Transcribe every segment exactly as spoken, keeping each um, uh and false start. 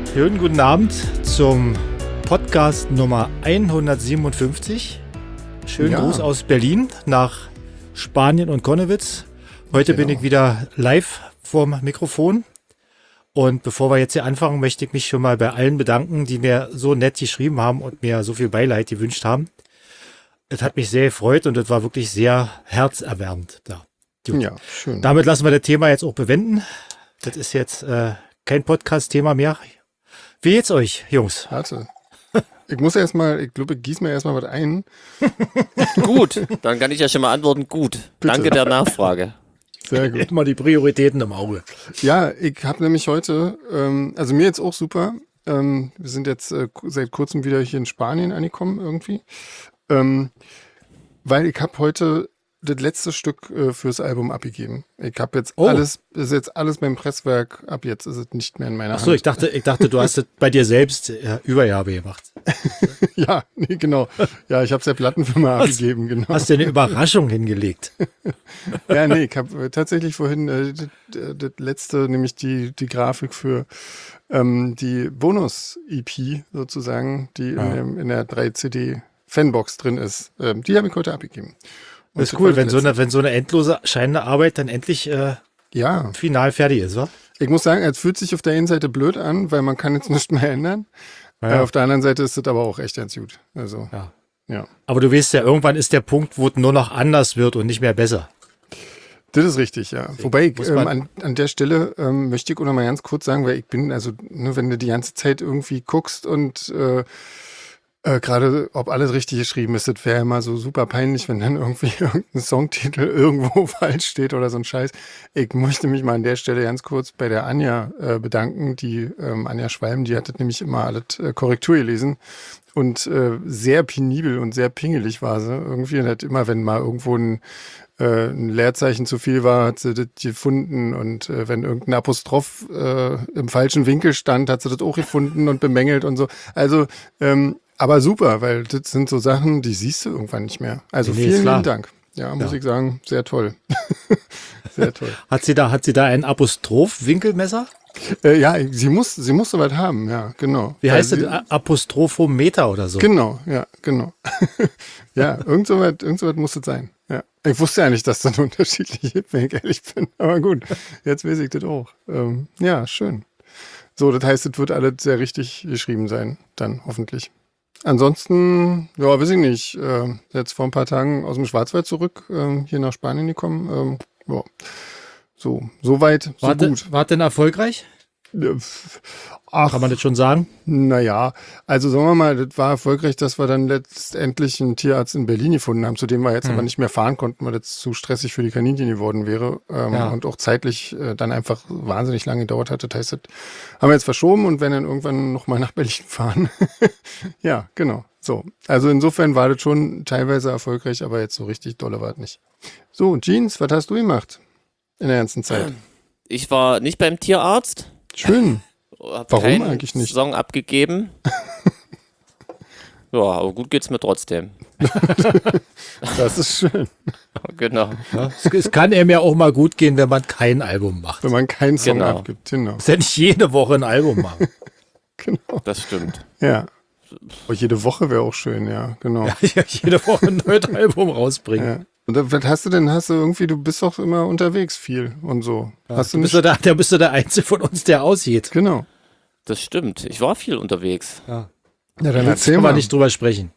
Schönen guten Abend zum Podcast Nummer hundertsiebenundfünfzig. Schönen Ja. Gruß aus Berlin nach Spanien und Konnewitz. Heute Genau. bin ich wieder live vorm Mikrofon. Und bevor wir jetzt hier anfangen, möchte ich mich schon mal bei allen bedanken, die mir so nett geschrieben haben und mir so viel Beileid gewünscht haben. Es hat mich sehr gefreut und es war wirklich sehr herzerwärmend. Ja, gut. Ja, schön. Damit lassen wir das Thema jetzt auch bewenden. Das ist jetzt äh, kein Podcast-Thema mehr. Wie geht's euch, Jungs? Warte. Ich muss erst mal, ich glaube, ich gieße mir erst mal was ein. Gut, dann kann ich ja schon mal antworten, gut. Bitte. Danke der Nachfrage. Sehr gut. Immer die Prioritäten im Auge. Ja, ich habe nämlich heute, ähm, also mir jetzt auch super. Ähm, wir sind jetzt äh, seit kurzem wieder hier in Spanien angekommen irgendwie. Ähm, weil ich habe heute das letzte Stück äh, fürs Album abgegeben. Ich habe jetzt Oh. alles, ist jetzt alles beim Presswerk, ab jetzt ist es nicht mehr in meiner Ach so, Hand. ich dachte, ich dachte, du hast es bei dir selbst äh, Übergabe gemacht. Ja, nee, genau. Ja, ich habe es der Plattenfirma abgegeben, genau. Hast dir eine Überraschung hingelegt? Ja, nee, ich habe äh, tatsächlich vorhin äh, das, äh, das letzte, nämlich die, die Grafik für ähm, die Bonus-E P sozusagen, die Ja. in, dem, in der drei C D-Fanbox drin ist. Ähm, die habe ich heute abgegeben. Und Das ist das cool, war wenn das so, eine, letzte. wenn so eine endlose scheinende Arbeit dann endlich äh, Ja, final fertig ist, wa? ich muss sagen, es fühlt sich auf der einen Seite blöd an, weil man kann jetzt nichts mehr ändern. Ja. Äh, auf der anderen Seite ist es aber auch echt ganz gut. Also, Ja. ja. Aber du weißt ja, irgendwann ist der Punkt, wo es nur noch anders wird und nicht mehr besser. Das ist richtig, ja. Wobei, ich, muss ähm, man- an, an der Stelle ähm, möchte ich auch noch mal ganz kurz sagen, weil ich bin, also ne, wenn du die ganze Zeit irgendwie guckst und äh, äh, gerade ob alles richtig geschrieben ist, das wäre immer so super peinlich, wenn dann irgendwie irgendein Songtitel irgendwo falsch steht oder so ein Scheiß. Ich möchte mich mal an der Stelle ganz kurz bei der Anja äh, bedanken, die ähm, Anja Schwalm, die hat das nämlich immer alles äh, Korrektur gelesen. Und äh, sehr penibel und sehr pingelig war sie irgendwie. Und hat immer, wenn mal irgendwo ein, äh, ein Leerzeichen zu viel war, hat sie das gefunden. Und äh, wenn irgendein Apostroph äh, im falschen Winkel stand, hat sie das auch gefunden und bemängelt und so. Also, ähm, aber super, weil das sind so Sachen, die siehst du irgendwann nicht mehr. Also Nee, nee, ist vielen klar. lieben Dank. Ja, muss Ja. ich sagen, sehr toll. Sehr toll. Hat sie da, hat sie da ein Apostroph-Winkelmesser? Äh, ja, sie muss, sie muss soweit haben, ja, genau. Wie Weil heißt sie- das? A- Apostrophometer oder so? Genau, ja, genau. Ja, irgend so was, irgend so was muss es sein. Ja. Ich wusste ja nicht, dass das unterschiedlich gibt, wenn ich ehrlich bin. Aber gut, jetzt weiß ich das auch. Ähm, ja, schön. So, das heißt, es wird alles sehr richtig geschrieben sein, dann hoffentlich. Ansonsten, ja, weiß ich nicht, äh, jetzt vor ein paar Tagen aus dem Schwarzwald zurück, ähm, hier nach Spanien gekommen. Ähm, ja, so, so weit, so War, de- gut. war denn erfolgreich? Äh, Ach, Kann man das schon sagen? naja, also sagen wir mal, das war erfolgreich, dass wir dann letztendlich einen Tierarzt in Berlin gefunden haben, zu dem wir jetzt Hm. aber nicht mehr fahren konnten, weil das zu stressig für die Kaninchen geworden wäre ähm, Ja. und auch zeitlich äh, dann einfach wahnsinnig lange gedauert hat. Das heißt, das haben wir jetzt verschoben und werden dann irgendwann nochmal nach Berlin fahren. Ja, genau. So, also insofern war das schon teilweise erfolgreich, aber jetzt so richtig dolle war es nicht. So, Jeans, was hast du gemacht in der ganzen Zeit? Ich war nicht beim Tierarzt. Schön. Hab Warum keinen eigentlich nicht? Song abgegeben. Ja, aber gut geht's mir trotzdem. Das ist schön, Genau. Ja, es, es kann einem ja auch mal gut gehen, wenn man kein Album macht. wenn man keinen Song Genau. abgibt. Genau. Muss ja nicht jede Woche ein Album machen. Genau. Das stimmt. Ja. Oh, jede Woche wäre auch schön, ja, genau. Ja, ja, jede Woche ein neues Album rausbringen. Ja. Und da- was hast du denn? Hast du irgendwie, du bist doch immer unterwegs viel und so. Hast du Du bist nicht? ja der, der bist du der Einzige von uns, der aussieht. Genau. Das stimmt. Ich war viel unterwegs. Ja. Ja, dann Jetzt erzähl können wir mal. nicht drüber sprechen.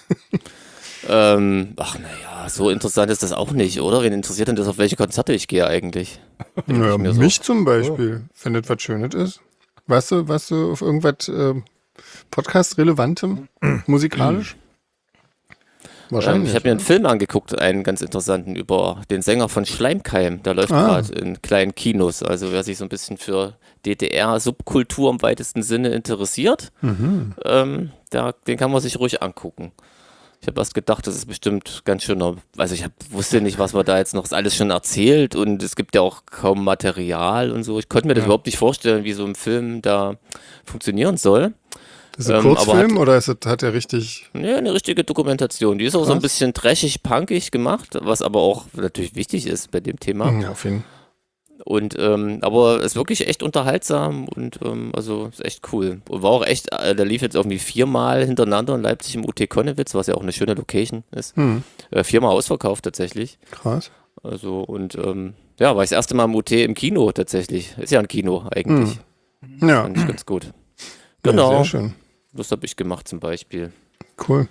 Ähm, ach naja, so interessant ist das auch nicht, oder? Wen interessiert denn das, auf welche Konzerte ich gehe eigentlich? Naja, mir so. mich zum Beispiel, wenn das was Schönes ist. Weißt du, weißt du, auf irgendwas äh, Podcast-Relevantem, musikalisch? Ähm, Wahrscheinlich. ich habe mir einen Film angeguckt, einen ganz interessanten, über den Sänger von Schleimkeim. Der läuft Ah. gerade in kleinen Kinos. Also wer sich so ein bisschen für D D R-Subkultur im weitesten Sinne interessiert, Mhm. ähm, der, den kann man sich ruhig angucken. Ich habe erst gedacht, das ist bestimmt ganz schöner, also ich hab, wusste nicht, was man da jetzt noch alles schon erzählt und es gibt ja auch kaum Material und so. Ich konnte mir das Ja. überhaupt nicht vorstellen, wie so ein Film da funktionieren soll. Ist es ein ähm, aber Kurzfilm oder ist es, hat er richtig. Ja, eine richtige Dokumentation. Die ist auch so ein Krass. bisschen trashig, punkig gemacht, was aber auch natürlich wichtig ist bei dem Thema. Ja, auf jeden Fall. Und ähm, aber ist wirklich echt unterhaltsam und ähm, also ist echt cool. Und war auch echt, äh, der lief jetzt irgendwie viermal hintereinander in Leipzig im U T Konnewitz, was ja auch eine schöne Location ist. Hm. Äh, viermal ausverkauft tatsächlich. Krass. Also und ähm, ja, war ich das erste Mal im U T im Kino tatsächlich. Ist ja ein Kino eigentlich. Ja. Fand ich ganz gut. Ja, Genau. sehr schön. Das habe ich gemacht zum Beispiel. Cool.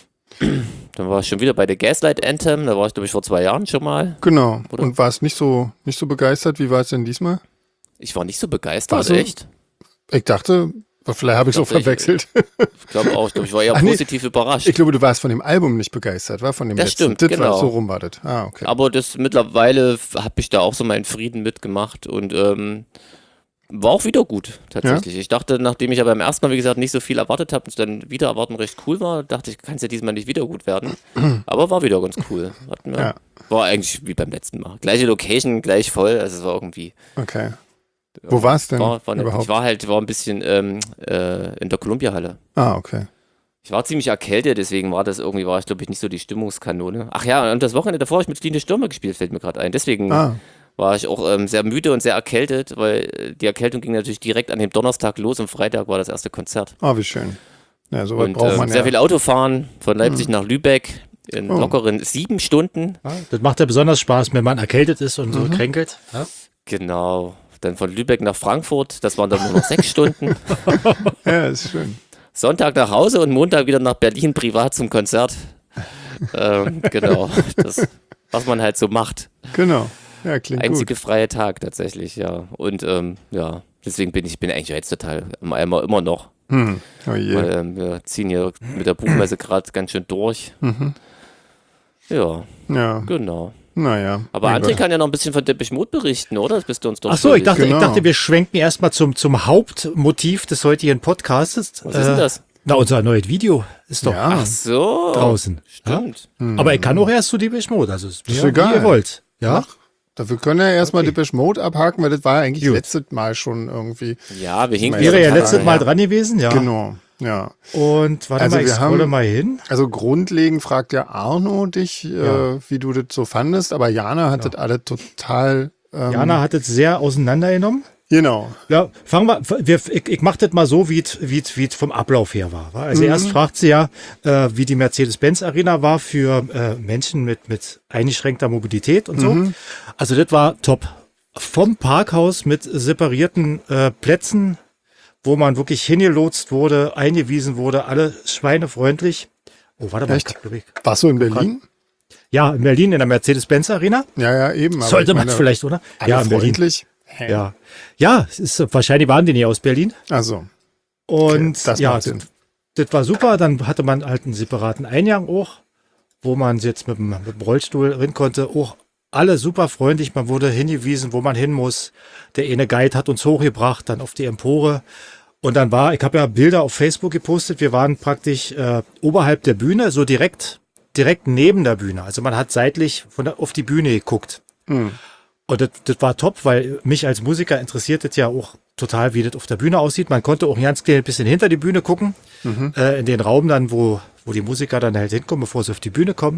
Dann war ich schon wieder bei der Gaslight Anthem. Da war ich, glaube ich, vor zwei Jahren schon mal. Genau. Oder? Und warst nicht so, nicht so begeistert? Wie war es denn diesmal? Ich war nicht so begeistert, Ach so. echt. Ich dachte, vielleicht habe ich es auch Ich glaub, ich- verwechselt. Ich glaube auch. Ich glaube, ich war eher Ach nee, positiv überrascht. Ich glaube, du warst von dem Album nicht begeistert, war? Von dem Das letzten. stimmt, das genau. war so rum war das. Ah, okay. Aber das mittlerweile habe ich da auch so meinen Frieden mitgemacht und ähm, war auch wieder gut, tatsächlich. Ich dachte, nachdem ich aber beim ersten Mal, wie gesagt, nicht so viel erwartet habe und es dann wieder erwarten recht cool war, dachte ich, kann es ja diesmal nicht wieder gut werden. Aber war wieder ganz cool. Hat mir, Ja. War eigentlich wie beim letzten Mal. Gleiche Location, gleich voll. Also es war irgendwie. Okay. Wo war es denn War, war nett. überhaupt? Ich war halt, war ein bisschen ähm, äh, in der Columbia-Halle. Ah, okay. Ich war ziemlich erkältet, deswegen war das irgendwie, war ich glaube ich nicht so die Stimmungskanone. Ach ja, und das Wochenende davor habe ich mit Line Stürmer gespielt, fällt mir gerade ein. Deswegen Ah, war ich auch ähm, sehr müde und sehr erkältet, weil äh, die Erkältung ging natürlich direkt an dem Donnerstag los und Freitag war das erste Konzert. ah, wie schön. Ja, sowas Und braucht ähm, man sehr ja. viel Autofahren von Leipzig nach Lübeck in Oh. lockeren sieben Stunden. Ja, das macht ja besonders Spaß, wenn man erkältet ist und so kränkelt. Ja? Genau. Dann von Lübeck nach Frankfurt, das waren dann nur noch sechs Stunden. Ja, ist schön. Sonntag nach Hause und Montag wieder nach Berlin privat zum Konzert. ähm, genau. Das, was man halt so macht. Genau. Ja, klingt Einzige gut. freie Tag tatsächlich, ja. Und ähm, ja, deswegen bin ich bin eigentlich jetzt total im Eimer immer noch. Hm. Oh je. Weil, ähm, wir ziehen hier mit der Buchmesse gerade ganz schön durch. Mhm. Ja, Ja, genau. naja. Aber Mein André Gott. kann ja noch ein bisschen von Depeche Mode berichten, oder? Das bist du uns doch Ach so, ich schuldig. dachte, Genau. ich dachte, wir schwenken erstmal zum, zum Hauptmotiv des heutigen Podcasts. Was ist denn das? Na, unser neues Video ist doch Ja. Ach so. draußen. Stimmt. Ja? Aber ich kann auch erst zu Depeche Mode, also ist mir Ist egal. wie ihr wollt. Ja? Wir können ja erstmal Okay. Depeche Mode abhaken, weil das war ja eigentlich Gut. letztes Mal schon irgendwie. Ja, wir hinken Wäre Wäre ja Tage, letztes Mal ja. dran gewesen, ja. Genau, ja. Und warte Also mal, ich wir scrolle haben- mal hin. Also grundlegend fragt ja Arno dich, Ja. äh, wie du das so fandest, aber Jana hat das alle total. Ähm, Jana hat es sehr auseinandergenommen. Genau. Ja, fangen wir, wir ich, ich mache das mal so, wie es wie es- wie es vom Ablauf her war. wa? Also Mhm. erst fragt sie ja, äh, wie die Mercedes-Benz-Arena war für äh, Menschen mit, mit eingeschränkter Mobilität und so. Mhm. Also das war top. Vom Parkhaus mit separierten äh, Plätzen, wo man wirklich hingelotst wurde, eingewiesen wurde, alle schweinefreundlich. Oh, warte mal, Echt? ich glaub, ich- Warst du in Berlin? Ja, in Berlin in der Mercedes-Benz-Arena. Ja, ja, eben. aber Sollte ich man meine, vielleicht, oder? alle Ja, in Berlin. freundlich. Hä? Ja, ja, es ist, wahrscheinlich waren die nicht aus Berlin. Also, Und das ja, macht Sinn. das war super. Dann hatte man halt einen separaten Eingang auch, wo man jetzt mit dem, mit dem Rollstuhl rein konnte. Auch alle super freundlich. Man wurde hingewiesen, wo man hin muss. Der eine Guide hat uns hochgebracht, dann auf die Empore. Und dann war, ich habe ja Bilder auf Facebook gepostet. Wir waren praktisch äh, oberhalb der Bühne, so direkt, direkt neben der Bühne. Also man hat seitlich von der, auf die Bühne geguckt. Hm. Und das, das war top, weil mich als Musiker interessiert das ja auch total, wie das auf der Bühne aussieht. Man konnte auch ein ganz kleines bisschen hinter die Bühne gucken, äh, in den Raum dann, wo, wo die Musiker dann halt hinkommen, bevor sie auf die Bühne kommen.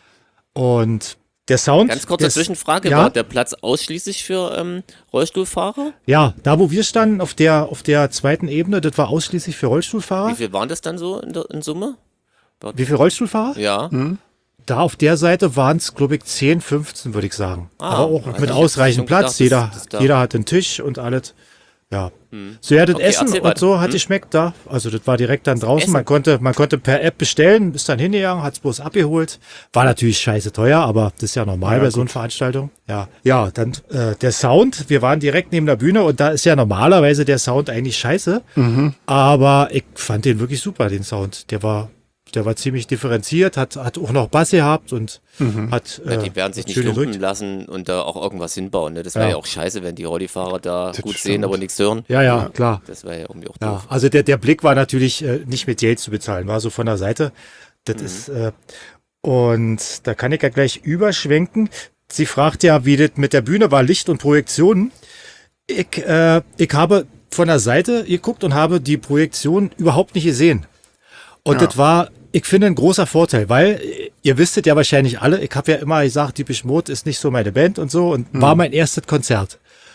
Und der Sound. Ganz kurze der ist- Zwischenfrage, ja? war der Platz ausschließlich für ähm, Rollstuhlfahrer? Ja, da wo wir standen, auf der, auf der zweiten Ebene, das war ausschließlich für Wie Rollstuhlfahrer. viel waren das dann so in, der, in Summe? Wie viele Rollstuhlfahrer? Ja. Da auf der Seite waren es, glaube ich, zehn, fünfzehn, würde ich sagen. Ah, Aber auch also mit ich ausreichend hab schon Platz. gedacht, jeder, dass- dass da- jeder hat einen Tisch und alles. Ja. So, ja, das Okay, Essen erzähl und weiter. so hat Hm. geschmeckt da. Also, das war direkt dann draußen. Essen? Man konnte, man konnte per App bestellen, ist dann hingegangen, hat es bloß abgeholt. War natürlich scheiße teuer, aber das ist ja normal Ja, bei so einer Veranstaltung. Ja, ja, dann äh, der Sound. Wir waren direkt neben der Bühne und da ist ja normalerweise der Sound eigentlich scheiße. Mhm. Aber ich fand den wirklich super, den Sound. Der war, der war ziemlich differenziert, hat, hat auch noch Bass gehabt und hat. Ja, äh, die werden sich nicht schön lumpen gedrückt. lassen und da auch irgendwas hinbauen. Ne? Das wäre Ja. ja auch scheiße, wenn die Rollifahrer da gut stimmt. sehen, aber nichts hören. Ja, ja, klar. Das wäre ja irgendwie auch Ja, doof. also der, der Blick war natürlich äh, nicht mit Geld zu bezahlen, war so von der Seite. Das Mhm. ist, äh, und da kann ich ja gleich überschwenken. Sie fragt ja, wie das mit der Bühne war, Licht und Projektionen. Ich, äh, ich habe von der Seite geguckt und habe die Projektion überhaupt nicht gesehen. Und Ja. das war, ich finde, ein großer Vorteil, weil äh, ihr wisstet ja wahrscheinlich alle, ich habe ja immer gesagt, Depeche Mode ist nicht so meine Band und so und war mein erstes Konzert.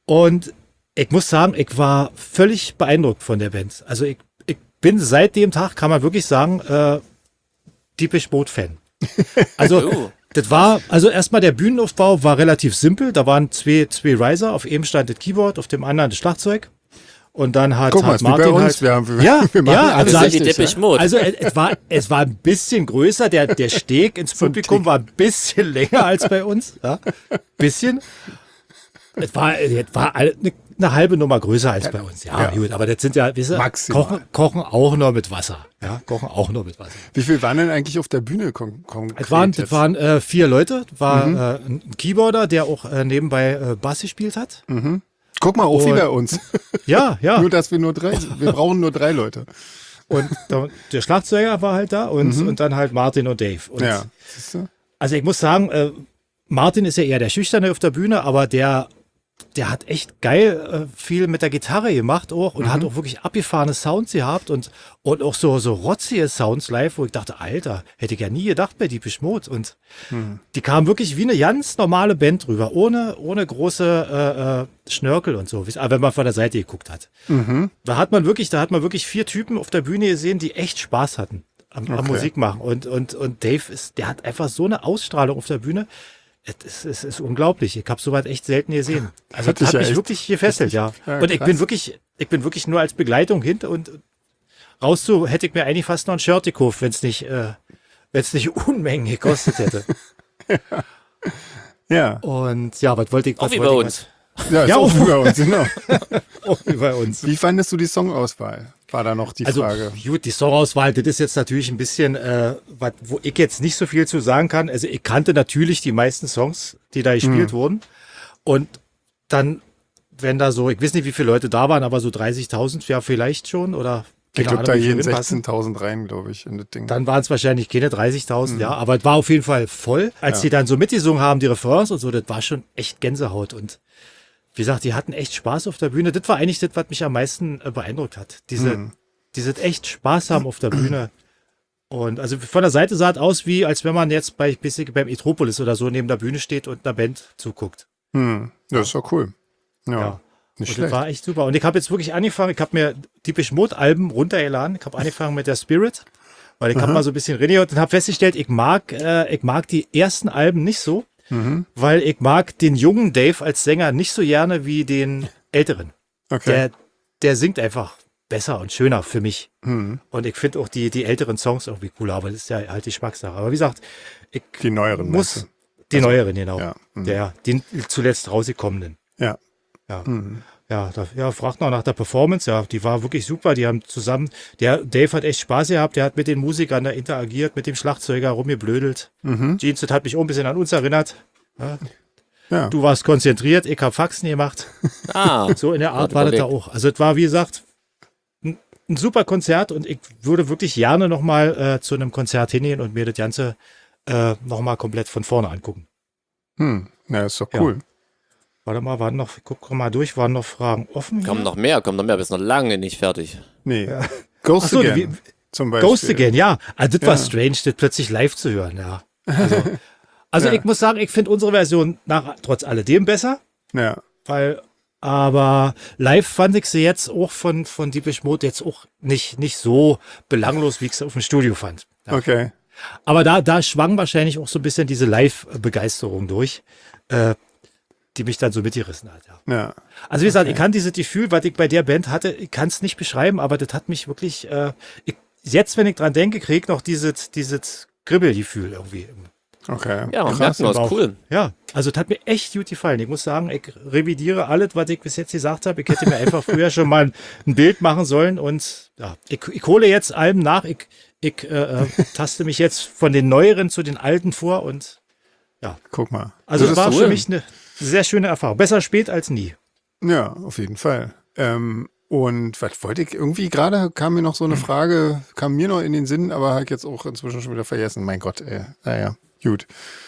Und ich muss sagen, ich war völlig beeindruckt von der Band. Also ich, ich bin seit dem Tag, kann man wirklich sagen, äh, Depeche Mode-Fan. Also Oh. das war, also erstmal der Bühnenaufbau war relativ simpel. Da waren zwei, zwei Riser, auf einem stand das Keyboard, auf dem anderen das Schlagzeug. Und dann hat, Guck mal, hat ist wie Martin bei uns. halt, Wir, haben, wir, ja, wir machen ja, alles Das also, ist wie richtig. Depeche Ja? Mode. also es, es, war, es war ein bisschen größer, der, der Steg ins So ein Publikum Tick. war ein bisschen länger als bei uns. Ja, bisschen. Es war, es war eine, eine halbe Nummer größer als bei uns. Ja, Ja. gut, aber das sind ja, weißt du, Maximal. kochen, kochen auch nur mit Wasser. Ja, kochen auch nur mit Wasser. Wie viel waren denn eigentlich auf der Bühne kon konkret Es waren, jetzt? es waren äh, vier Leute. Es war äh, ein Keyboarder, der auch äh, nebenbei äh, Bass gespielt hat. Guck mal, auch wie Und- bei uns. Ja, ja. Nur, dass wir nur drei sind. Wir brauchen nur drei Leute. Und da, der Schlagzeuger war halt da und, und dann halt Martin und Dave. Und Ja. Siehst du? Also ich muss sagen, äh, Martin ist ja eher der Schüchterne auf der Bühne, aber der, der hat echt geil äh, viel mit der Gitarre gemacht auch und hat auch wirklich abgefahrene Sounds gehabt und, und auch so, so rotzige Sounds live, wo ich dachte, Alter, hätte ich ja nie gedacht bei Depeche Mode. Und die kamen wirklich wie eine ganz normale Band drüber, ohne, ohne große äh, äh, Schnörkel und so, wie- wenn man von der Seite geguckt hat. Da hat man wirklich, da hat man wirklich vier Typen auf der Bühne gesehen, die echt Spaß hatten am, am Okay. Musik machen. Und, und, und Dave ist, der hat einfach so eine Ausstrahlung auf der Bühne. Es ist, es ist unglaublich. Ich habe sowas echt selten gesehen. Also Hat das dich hat ja mich echt- wirklich gefesselt, ja. Ja, Und ich krass. bin wirklich, ich bin wirklich nur als Begleitung hin und raus zu, hätte ich mir eigentlich fast noch ein Shirt gekauft, wenn es nicht, äh, wenn es nicht Unmengen gekostet hätte. Ja. Und ja, was wollte ich? Auch was wie bei wollte ich- uns. Ja, ist Ja, auch auch- wie bei uns, genau. Auch wie bei uns. Wie fandest du die Songauswahl? War da noch die Also Frage. gut, die Songauswahl, das ist jetzt natürlich ein bisschen, äh, wat, wo ich jetzt nicht so viel zu sagen kann. Also ich kannte natürlich die meisten Songs, die da gespielt wurden. Und dann, wenn da so, ich weiß nicht, wie viele Leute da waren, aber so dreißigtausend ja vielleicht schon oder Ich keine glaube, da Ahnung, wie viele gehen reinpassen. sechzehntausend rein, glaube ich, in das Ding. Dann waren es wahrscheinlich keine dreißigtausend, ja, aber es war auf jeden Fall voll. Als Ja. die dann so mitgesungen haben, die Refrains und so, das war schon echt Gänsehaut. Und wie gesagt, die hatten echt Spaß auf der Bühne. Das war eigentlich das, was mich am meisten äh, beeindruckt hat. Diese, Mhm. diese echt Spaß haben auf der Bühne. Und also von der Seite sah es aus, wie als wenn man jetzt bei, bisschen beim Etropolis oder so neben der Bühne steht und einer Band zuguckt. Hm. Das ist doch cool. Ja. Ja. Nicht Und das schlecht. war echt super. Und ich habe jetzt wirklich angefangen, ich habe mir Depeche Mode Alben runtergeladen. Ich habe angefangen mit der Spirit, weil ich habe mal so ein bisschen reingehört und habe festgestellt, ich mag, äh, ich mag die ersten Alben nicht so, Mhm. weil ich mag den jungen Dave als Sänger nicht so gerne wie den älteren. Okay. Der, der singt einfach besser und schöner für mich. Mhm. Und ich finde auch die, die älteren Songs irgendwie cooler, aber das ist ja halt die Geschmackssache. Aber wie gesagt, ich Die neueren. muss meinst die neueren, genau. Ja. Mhm. Der, den zuletzt rausgekommenen. du? Ja. Ja. Mhm. Ja, da, ja, fragt noch nach der Performance. Ja, die war wirklich super. Die haben zusammen, der Dave hat echt Spaß gehabt. Der hat mit den Musikern da interagiert, mit dem Schlagzeuger rumgeblödelt. Mhm. Jeans, das hat mich auch ein bisschen an uns erinnert. Ja, Ja. du warst konzentriert, ich hab Faxen gemacht. Ah, So in der Art Gut war das da überlegt. auch. Also es war, wie gesagt, ein, ein super Konzert und ich würde wirklich gerne nochmal äh, zu einem Konzert hingehen und mir das Ganze äh, nochmal komplett von vorne angucken. Hm. Ja, ist doch Ja. cool. Warte mal, waren noch, ich guck mal durch, waren noch Fragen offen? kommen hier? noch mehr, kommen noch mehr, bist noch lange nicht fertig. Nee. Ghost Ach so, Again. wie- zum Beispiel. Ghost Again, ja. Also das war Ja. strange, das plötzlich live zu hören, ja. Also, also Ja. ich muss sagen, ich finde unsere Version nach trotz alledem besser, Ja. weil, aber live fand ich sie jetzt auch von, von Depeche Mode jetzt auch nicht, nicht so belanglos, wie ich sie auf dem Studio fand. Ja. Okay. Aber da, da schwang wahrscheinlich auch so ein bisschen diese Live-Begeisterung durch, äh, die mich dann so mitgerissen hat, ja. Ja. Also wie gesagt, ich kann dieses Gefühl, was ich bei der Band hatte, ich kann es nicht beschreiben, aber das hat mich wirklich, äh, ich, jetzt, wenn ich dran denke, krieg ich noch dieses, dieses Kribbelgefühl irgendwie. Okay. Ja, man Krass. merkt nur, ist Bauch. cool. Ja, also das hat mir echt gut gefallen. Ich muss sagen, ich revidiere alles, was ich bis jetzt gesagt habe. Ich hätte mir einfach früher schon mal ein Bild machen sollen und ja, ich, ich hole jetzt Alben nach. Ich, ich äh, äh, taste mich jetzt von den neueren zu den alten vor und Guck mal. also Das es ist war doch für schön. mich eine sehr schöne Erfahrung. Besser spät als nie. Ja, auf jeden Fall. Ähm, und was wollte ich, irgendwie gerade kam mir noch so eine Frage, kam mir noch in den Sinn, aber habe ich jetzt auch inzwischen schon wieder vergessen. Mein Gott, ey. Naja, gut.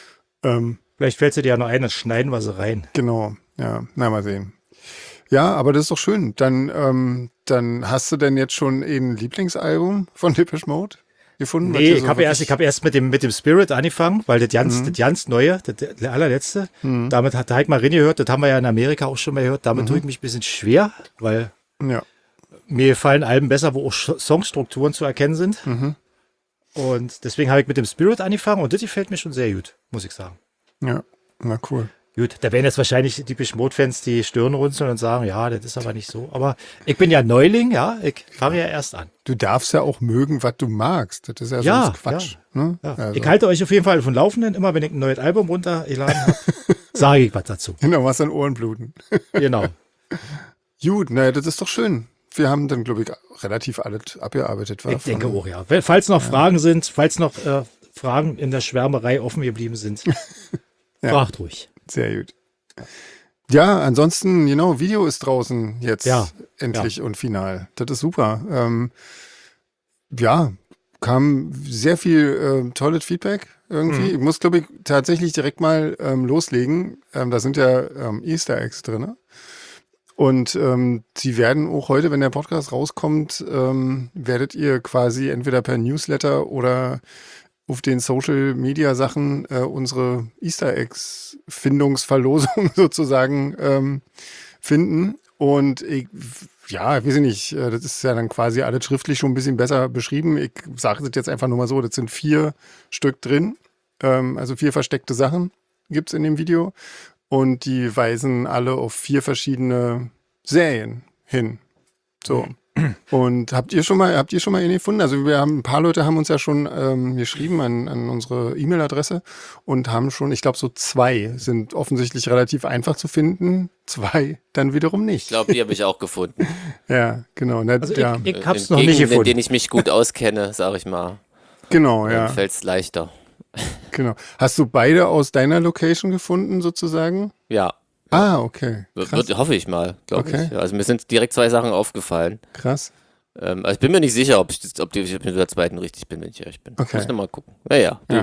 Ähm, Vielleicht fällt sie dir ja noch ein, das schneiden wir sie rein. genau, ja, na mal sehen. Ja, aber das ist doch schön. Dann, ähm, dann hast du denn jetzt schon ein Lieblingsalbum von Depeche Mode? gefunden? was Nee, dir ich so habe erst, wirklich- ich hab erst mit dem, mit dem Spirit angefangen, weil das ganz, Mhm. das ganz neue, das, der allerletzte, damit hat Heik mal gehört, das haben wir ja in Amerika auch schon mal gehört, damit tue ich mich ein bisschen schwer, weil Ja. mir gefallen Alben besser, wo auch Sch- Songstrukturen zu erkennen sind. Und deswegen habe ich mit dem Spirit angefangen und das gefällt mir schon sehr gut, muss ich sagen. Ja, na cool. Gut, da werden jetzt wahrscheinlich die Depeche Mode-Fans die Stirn runzeln und sagen, ja, das ist aber nicht so. Aber ich bin ja Neuling, ja, ich fange ja erst an. Du darfst ja auch mögen, was du magst. Das ist ja, Ja, sonst Quatsch. Ne? Ja. Also, Ich halte euch auf jeden Fall von Laufenden, immer wenn ich ein neues Album runtergeladen habe, sage ich was dazu. genau, was an Ohrenbluten. Genau. Gut, naja, das ist doch schön. Wir haben dann, glaube ich, relativ alles abgearbeitet. wa? Ich denke Von- auch, ja. Wenn- Falls noch Fragen sind, falls noch äh, Fragen in der Schwärmerei offen geblieben sind, fragt ruhig. Sehr gut. Ja, ansonsten, genau, Video ist draußen jetzt Ja, endlich und final. Das ist super. Ähm, ja, kam sehr viel äh, tolles Feedback irgendwie. Ich muss, glaube ich, tatsächlich direkt mal ähm, loslegen. Ähm, da sind ja ähm, Easter Eggs drin. Und ähm, die werden auch heute, wenn der Podcast rauskommt, ähm, werdet ihr quasi entweder per Newsletter oder auf den Social Media Sachen äh, unsere Easter Eggs Findungsverlosung sozusagen ähm, finden. Und ich, ja, ich weiß nicht, äh, das ist ja dann quasi alles schriftlich schon ein bisschen besser beschrieben. Ich sage das jetzt einfach nur mal so, das sind vier Stück drin, ähm, also vier versteckte Sachen gibt's in dem Video. Und die weisen alle auf vier verschiedene Serien hin. So. Und habt ihr schon mal, habt ihr schon mal ihn gefunden? Also wir haben, ein paar Leute haben uns ja schon ähm, geschrieben an, an unsere E-Mail-Adresse und haben schon, ich glaube so zwei sind offensichtlich relativ einfach zu finden, zwei dann wiederum nicht. Ich glaube, die habe ich auch gefunden. Ja, genau. Ne, Also ja, ich, ich hab's In noch nicht Gegenden, in gefunden. denen ich mich gut auskenne, sage ich mal, genau, ja. ja, fällt es leichter. genau. Hast du beide aus deiner Location gefunden sozusagen? Ja, Ah, okay. wird, Krass. wird, hoffe ich mal, glaube Okay. ich. Ja, also mir sind direkt zwei Sachen aufgefallen. Krass. Ähm, also ich bin mir nicht sicher, ob ich, ob die, ob ich mit der zweiten richtig bin, wenn ich ehrlich bin. Okay. Muss noch mal gucken. Naja, du, Ja.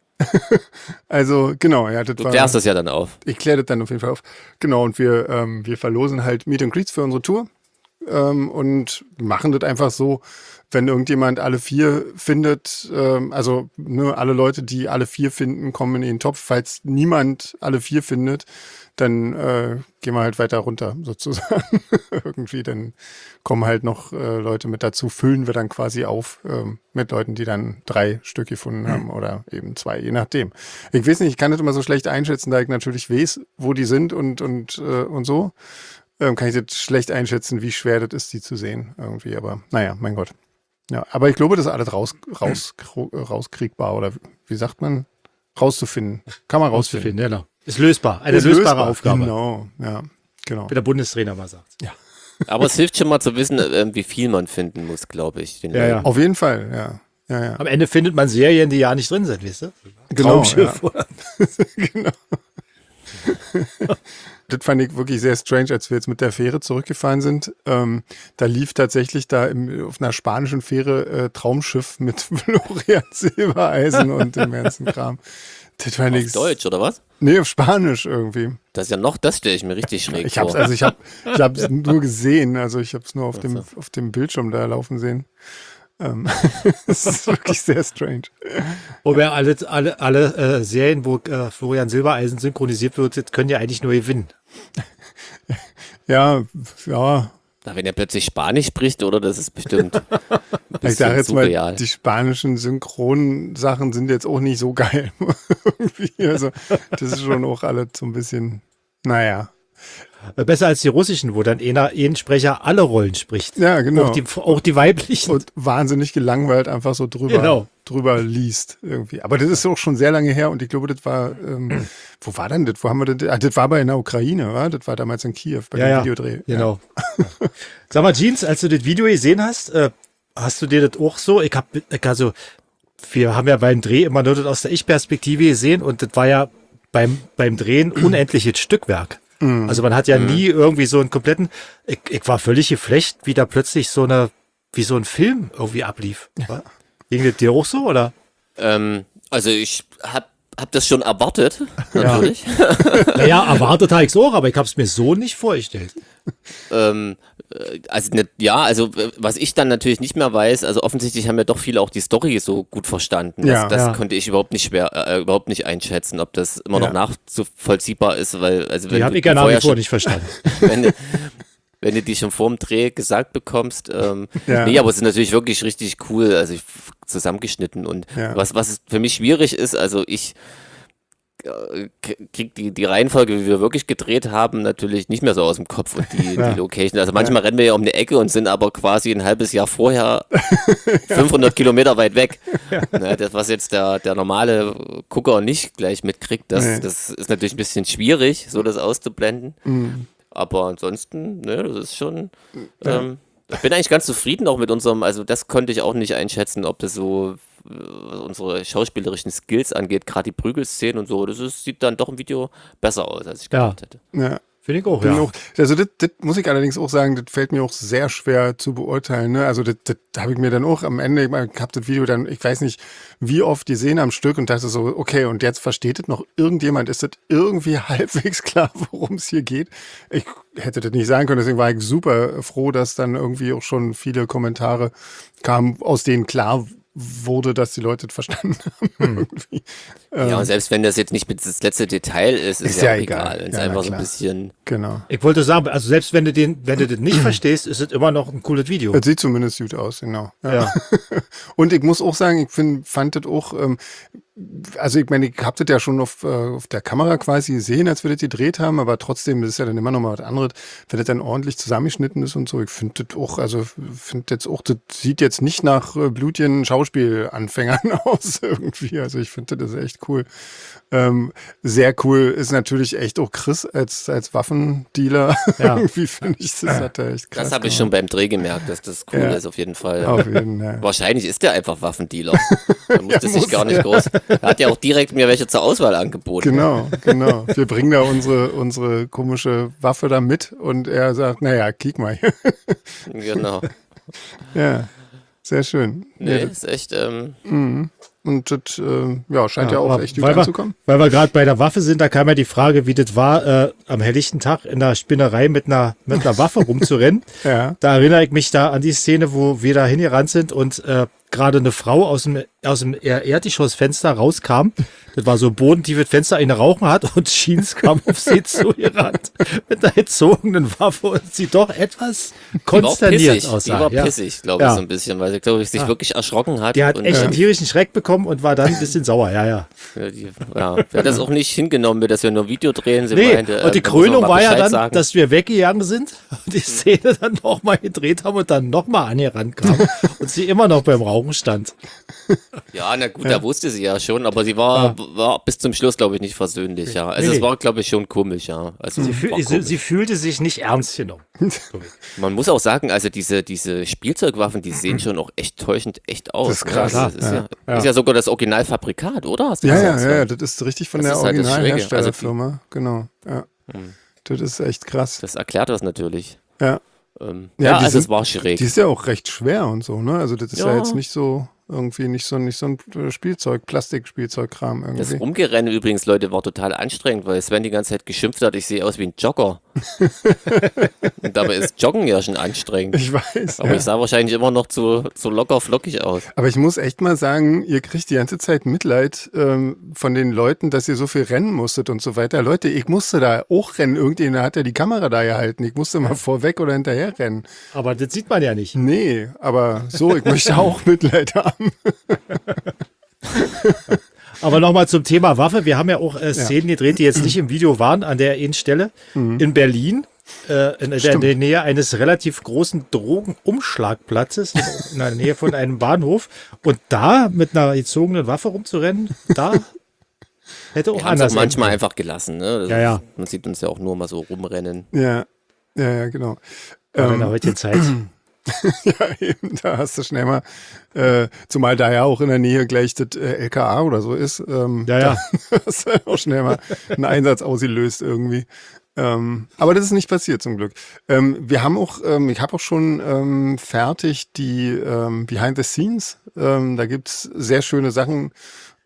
Also, genau, ja, das du war. klärst das ja dann auf. Ich kläre das dann auf jeden Fall auf. Genau, und wir, ähm, wir verlosen halt Meet and Greets für unsere Tour ähm, und machen das einfach so, wenn irgendjemand alle vier findet, ähm, also ne, alle Leute, die alle vier finden, kommen in den Topf. Falls niemand alle vier findet, dann äh, gehen wir halt weiter runter sozusagen. Irgendwie, dann kommen halt noch äh, Leute mit dazu, füllen wir dann quasi auf ähm, mit Leuten, die dann drei Stück gefunden haben oder eben zwei, je nachdem. Ich weiß nicht, ich kann das immer so schlecht einschätzen, da ich natürlich weiß, wo die sind und, und, äh, und so. Ähm, kann ich das schlecht einschätzen, wie schwer das ist, die zu sehen irgendwie. Aber naja, mein Gott. Ja, aber ich glaube, das ist alles raus, raus, rauskriegbar oder wie sagt man? Rauszufinden. Kann man rausfinden. Rauszufinden, genau. Ist lösbar. Eine Ist lösbare lösbar. Aufgabe, Genau, ja, genau. wie der Bundestrainer mal sagt. Aber es hilft schon mal zu wissen, ähm, wie viel man finden muss, glaube ich. Den Ja, ja. Leuten. Auf jeden Fall, ja. Ja, ja. Am Ende findet man Serien, die ja nicht drin sind, weißt du? Genau, Traumschiff. genau. Das fand ich wirklich sehr strange, als wir jetzt mit der Fähre zurückgefahren sind. Ähm, da lief tatsächlich da im, auf einer spanischen Fähre äh, Traumschiff mit Florian Silbereisen und dem ganzen Kram. Das fand Auf ich Deutsch, oder was? Nee, auf Spanisch irgendwie. Das ist ja noch, das stelle ich mir richtig schräg Ich hab's, vor. also ich hab, ich hab's nur gesehen, also ich hab's nur auf dem, Ach auf dem Bildschirm da laufen sehen. Ähm, das ist wirklich sehr strange. Wobei alle, alle, alle äh, Serien, wo äh, Florian Silbereisen synchronisiert wird, das können ja eigentlich nur gewinnen. Ja, ja. Da, wenn er plötzlich Spanisch spricht, oder? Das ist bestimmt ein Ich bisschen sage jetzt surreal. mal, die spanischen Synchronsachen sind jetzt auch nicht so geil. Irgendwie. Also, das ist schon auch alles so ein bisschen, naja. Äh, Besser als die russischen, wo dann einer, ein Sprecher alle Rollen spricht. Ja, genau. Auch die, auch die weiblichen. Und wahnsinnig gelangweilt einfach so drüber, Genau. drüber liest irgendwie. Aber das ist auch schon sehr lange her und ich glaube, das war, ähm, wo war denn das? Wo haben wir das? Ah, das war bei in der Ukraine, wa? Das war damals in Kiew bei Ja, dem ja, Videodreh. genau. Sag mal, Jeans, als du das Video gesehen hast, äh, hast du dir das auch so, ich hab, ich also, wir haben ja beim Dreh immer nur das aus der Ich-Perspektive gesehen und das war ja beim, beim Drehen unendliches Stückwerk. Also man hat ja nie irgendwie so einen kompletten, ich, ich war völlig geflecht, wie da plötzlich so eine, wie so ein Film irgendwie ablief. Ja. Ging das dir auch so, oder? Ähm, also ich habe hab das schon erwartet, natürlich. Naja, erwartet habe ich es auch, aber ich habe es mir so nicht vorgestellt. ähm, äh, also ne, ja, also äh, was ich dann natürlich nicht mehr weiß, also offensichtlich haben ja doch viele auch die Story so gut verstanden. Das, Ja. das Ja. konnte ich überhaupt nicht schwer, äh, überhaupt nicht einschätzen, ob das immer Ja. noch nachvollziehbar ist, weil also Die wenn habe du ich ja die nach wie vorher vor schon, nicht verstanden. wenn, du- wenn du die schon vorm Dreh gesagt bekommst, ähm, Ja. nee, aber es ist natürlich wirklich richtig cool, also ich, zusammengeschnitten und Ja. was, was für mich schwierig ist, also ich äh, k- krieg die, die Reihenfolge, wie wir wirklich gedreht haben, natürlich nicht mehr so aus dem Kopf und die, Ja. die Location. Also manchmal rennen wir ja um eine Ecke und sind aber quasi ein halbes Jahr vorher fünfhundert Kilometer weit weg. Ne, das, was jetzt der, der normale Gucker nicht gleich mitkriegt, das, Nee. das ist natürlich ein bisschen schwierig, so das auszublenden. Mhm. Aber ansonsten, ne, das ist schon. Ähm, ich bin eigentlich ganz zufrieden auch mit unserem, also das konnte ich auch nicht einschätzen, ob das so äh, unsere schauspielerischen Skills angeht, gerade die Prügelszenen und so, das ist, sieht dann doch im Video besser aus, als ich Ja. gedacht hätte. Ja. Finde ich auch, Bin ja. auch, also das, das muss ich allerdings auch sagen, das fällt mir auch sehr schwer zu beurteilen. Ne? Also das, das habe ich mir dann auch am Ende, ich habe das Video dann, ich weiß nicht, wie oft gesehen am Stück und dachte so, okay, und jetzt versteht das noch irgendjemand? Ist das irgendwie halbwegs klar, worum es hier geht? Ich hätte das nicht sagen können, deswegen war ich super froh, dass dann irgendwie auch schon viele Kommentare kamen, aus denen klar wurde, dass die Leute das verstanden haben. Irgendwie. Ja, und selbst wenn das jetzt nicht mit das letzte Detail ist, ist, Ist ja ja auch egal. egal. Es ist Ja, einfach na so ein klar. bisschen. Genau. Ich wollte sagen, also selbst wenn du den, wenn du das nicht verstehst, ist es immer noch ein cooles Video. Es sieht zumindest gut aus, genau. Ja. Ja. Und ich muss auch sagen, ich find, fand das auch, ähm, also ich meine, ich hab das ja schon auf, äh, auf der Kamera quasi gesehen, als wir das gedreht haben, aber trotzdem, das ist ja dann immer noch mal was anderes, wenn das dann ordentlich zusammengeschnitten ist und so. Ich finde das auch, also finde jetzt auch, das sieht jetzt nicht nach äh, blutigen Schauspielanfängern aus irgendwie. Also ich finde das echt cool. Ähm, sehr cool ist natürlich echt auch Chris als, als Waffendealer. Ja. Irgendwie finde ich, das hat er echt krass Das habe ich gemacht. schon beim Dreh gemerkt, dass das cool Ja. ist, auf jeden Fall. Auf jeden Fall. Wahrscheinlich ist der einfach Waffendealer. Er musste Ja, sich muss gar nicht er. groß. Er hat ja auch direkt mir welche zur Auswahl angeboten. Genau, genau. Wir bringen da unsere, unsere komische Waffe da mit und er sagt, naja, kick mal. Genau. Ja, sehr schön. Nee, Ja, ist echt. Ähm, und das äh, ja, scheint ja, Ja, auch aber echt gut weil wir, anzukommen. weil wir gerade bei der Waffe sind, da kam ja die Frage, wie das war, äh, am helllichten Tag in der Spinnerei mit einer, mit einer Waffe rumzurennen. Ja. Da erinnere ich mich da an die Szene, wo wir da hingerannt sind und äh, gerade eine Frau aus dem, aus dem Er- Erdgeschossfenster rauskam. Das war so ein bodentiefes Fenster, eine Rauchen hat und Jeans kam auf sie zugerannt mit einer gezogenen Waffe und sie doch etwas die war auch konsterniert pissig. Die aussah. war Ja. pissig, glaube ich, Ja. so ein bisschen, weil sie, glaube ich, sich Ja. wirklich erschrocken hat. Die hat und, echt äh, einen tierischen Schreck bekommen und war dann ein bisschen sauer, ja, ja. ja, die, ja, sie hat das auch nicht hingenommen, dass wir nur ein Video drehen. Sie Nee, meinte, und die äh, da muss man Krönung mal war ja Bescheid dann, sagen. dass wir weggegangen sind und die Szene dann nochmal gedreht haben und dann nochmal angerannt kam und sie immer noch beim Rauchen stand. Ja, na gut, da wusste sie ja schon, aber sie war, war bis zum Schluss, glaube ich, nicht versöhnlich, ja. Also Nee, es nee. war, glaube ich, schon komisch, ja. Also Sie, fühl, war sie, komisch. sie fühlte sich nicht ernst genommen. Man muss auch sagen, also diese, diese Spielzeugwaffen, die sehen schon auch echt täuschend echt aus. Das ist krass. Ne? Das ist ja, Ja, ja. ist ja sogar das Originalfabrikat, oder? Hast du Ja, ja, gesagt, ja, ja, Sven? das ist richtig von Das der ist halt das Schräge. Originalherstellerfirma. Genau, ja. Das ist echt krass. Das erklärt das natürlich. Ja. Ähm, Ja, ja, die also sind- es war schräg. Die ist ja auch recht schwer und so, ne? Also das ist ja, Ja. jetzt nicht so irgendwie nicht so nicht so ein äh, Spielzeug, Plastikspielzeugkram Das irgendwie. Rumgerennen übrigens, Leute, war total anstrengend, weil Sven die ganze Zeit geschimpft hat, ich sehe aus wie ein Jogger. Und dabei ist Joggen ja schon anstrengend. Ich weiß. Aber ja. ich sah wahrscheinlich immer noch zu, zu locker flockig aus. Aber ich muss echt mal sagen, ihr kriegt die ganze Zeit Mitleid ähm, von den Leuten, dass ihr so viel rennen musstet und so weiter. Leute, ich musste da auch rennen. Irgendjemand hat ja die Kamera da gehalten. Ich musste mal vorweg oder hinterher rennen. Aber das sieht man ja nicht. Nee, aber so, ich möchte auch Mitleid haben. Aber nochmal zum Thema Waffe. Wir haben ja auch äh, Szenen gedreht, die jetzt nicht im Video waren, an der einen Stelle in Berlin. Äh, in, der, in der Nähe eines relativ großen Drogenumschlagplatzes, in der Nähe von einem Bahnhof. Und da mit einer gezogenen Waffe rumzurennen, da hätte auch Wir haben es anders auch manchmal enden einfach gelassen. Ne? Das Ja, ja. Ist, man sieht uns ja auch nur mal so rumrennen. Ja, ja, ja, genau. können in Ähm, der heutigen Zeit. ja, eben, da hast du schnell mal, äh, zumal da ja auch in der Nähe gleich das äh, L K A oder so ist. Ähm, Ja, ja. Da hast du auch schnell mal einen Einsatz ausgelöst irgendwie. Ähm, aber das ist nicht passiert zum Glück. Ähm, wir haben auch, ähm, ich habe auch schon ähm, fertig die ähm, Behind the Scenes. Ähm, da gibt's sehr schöne Sachen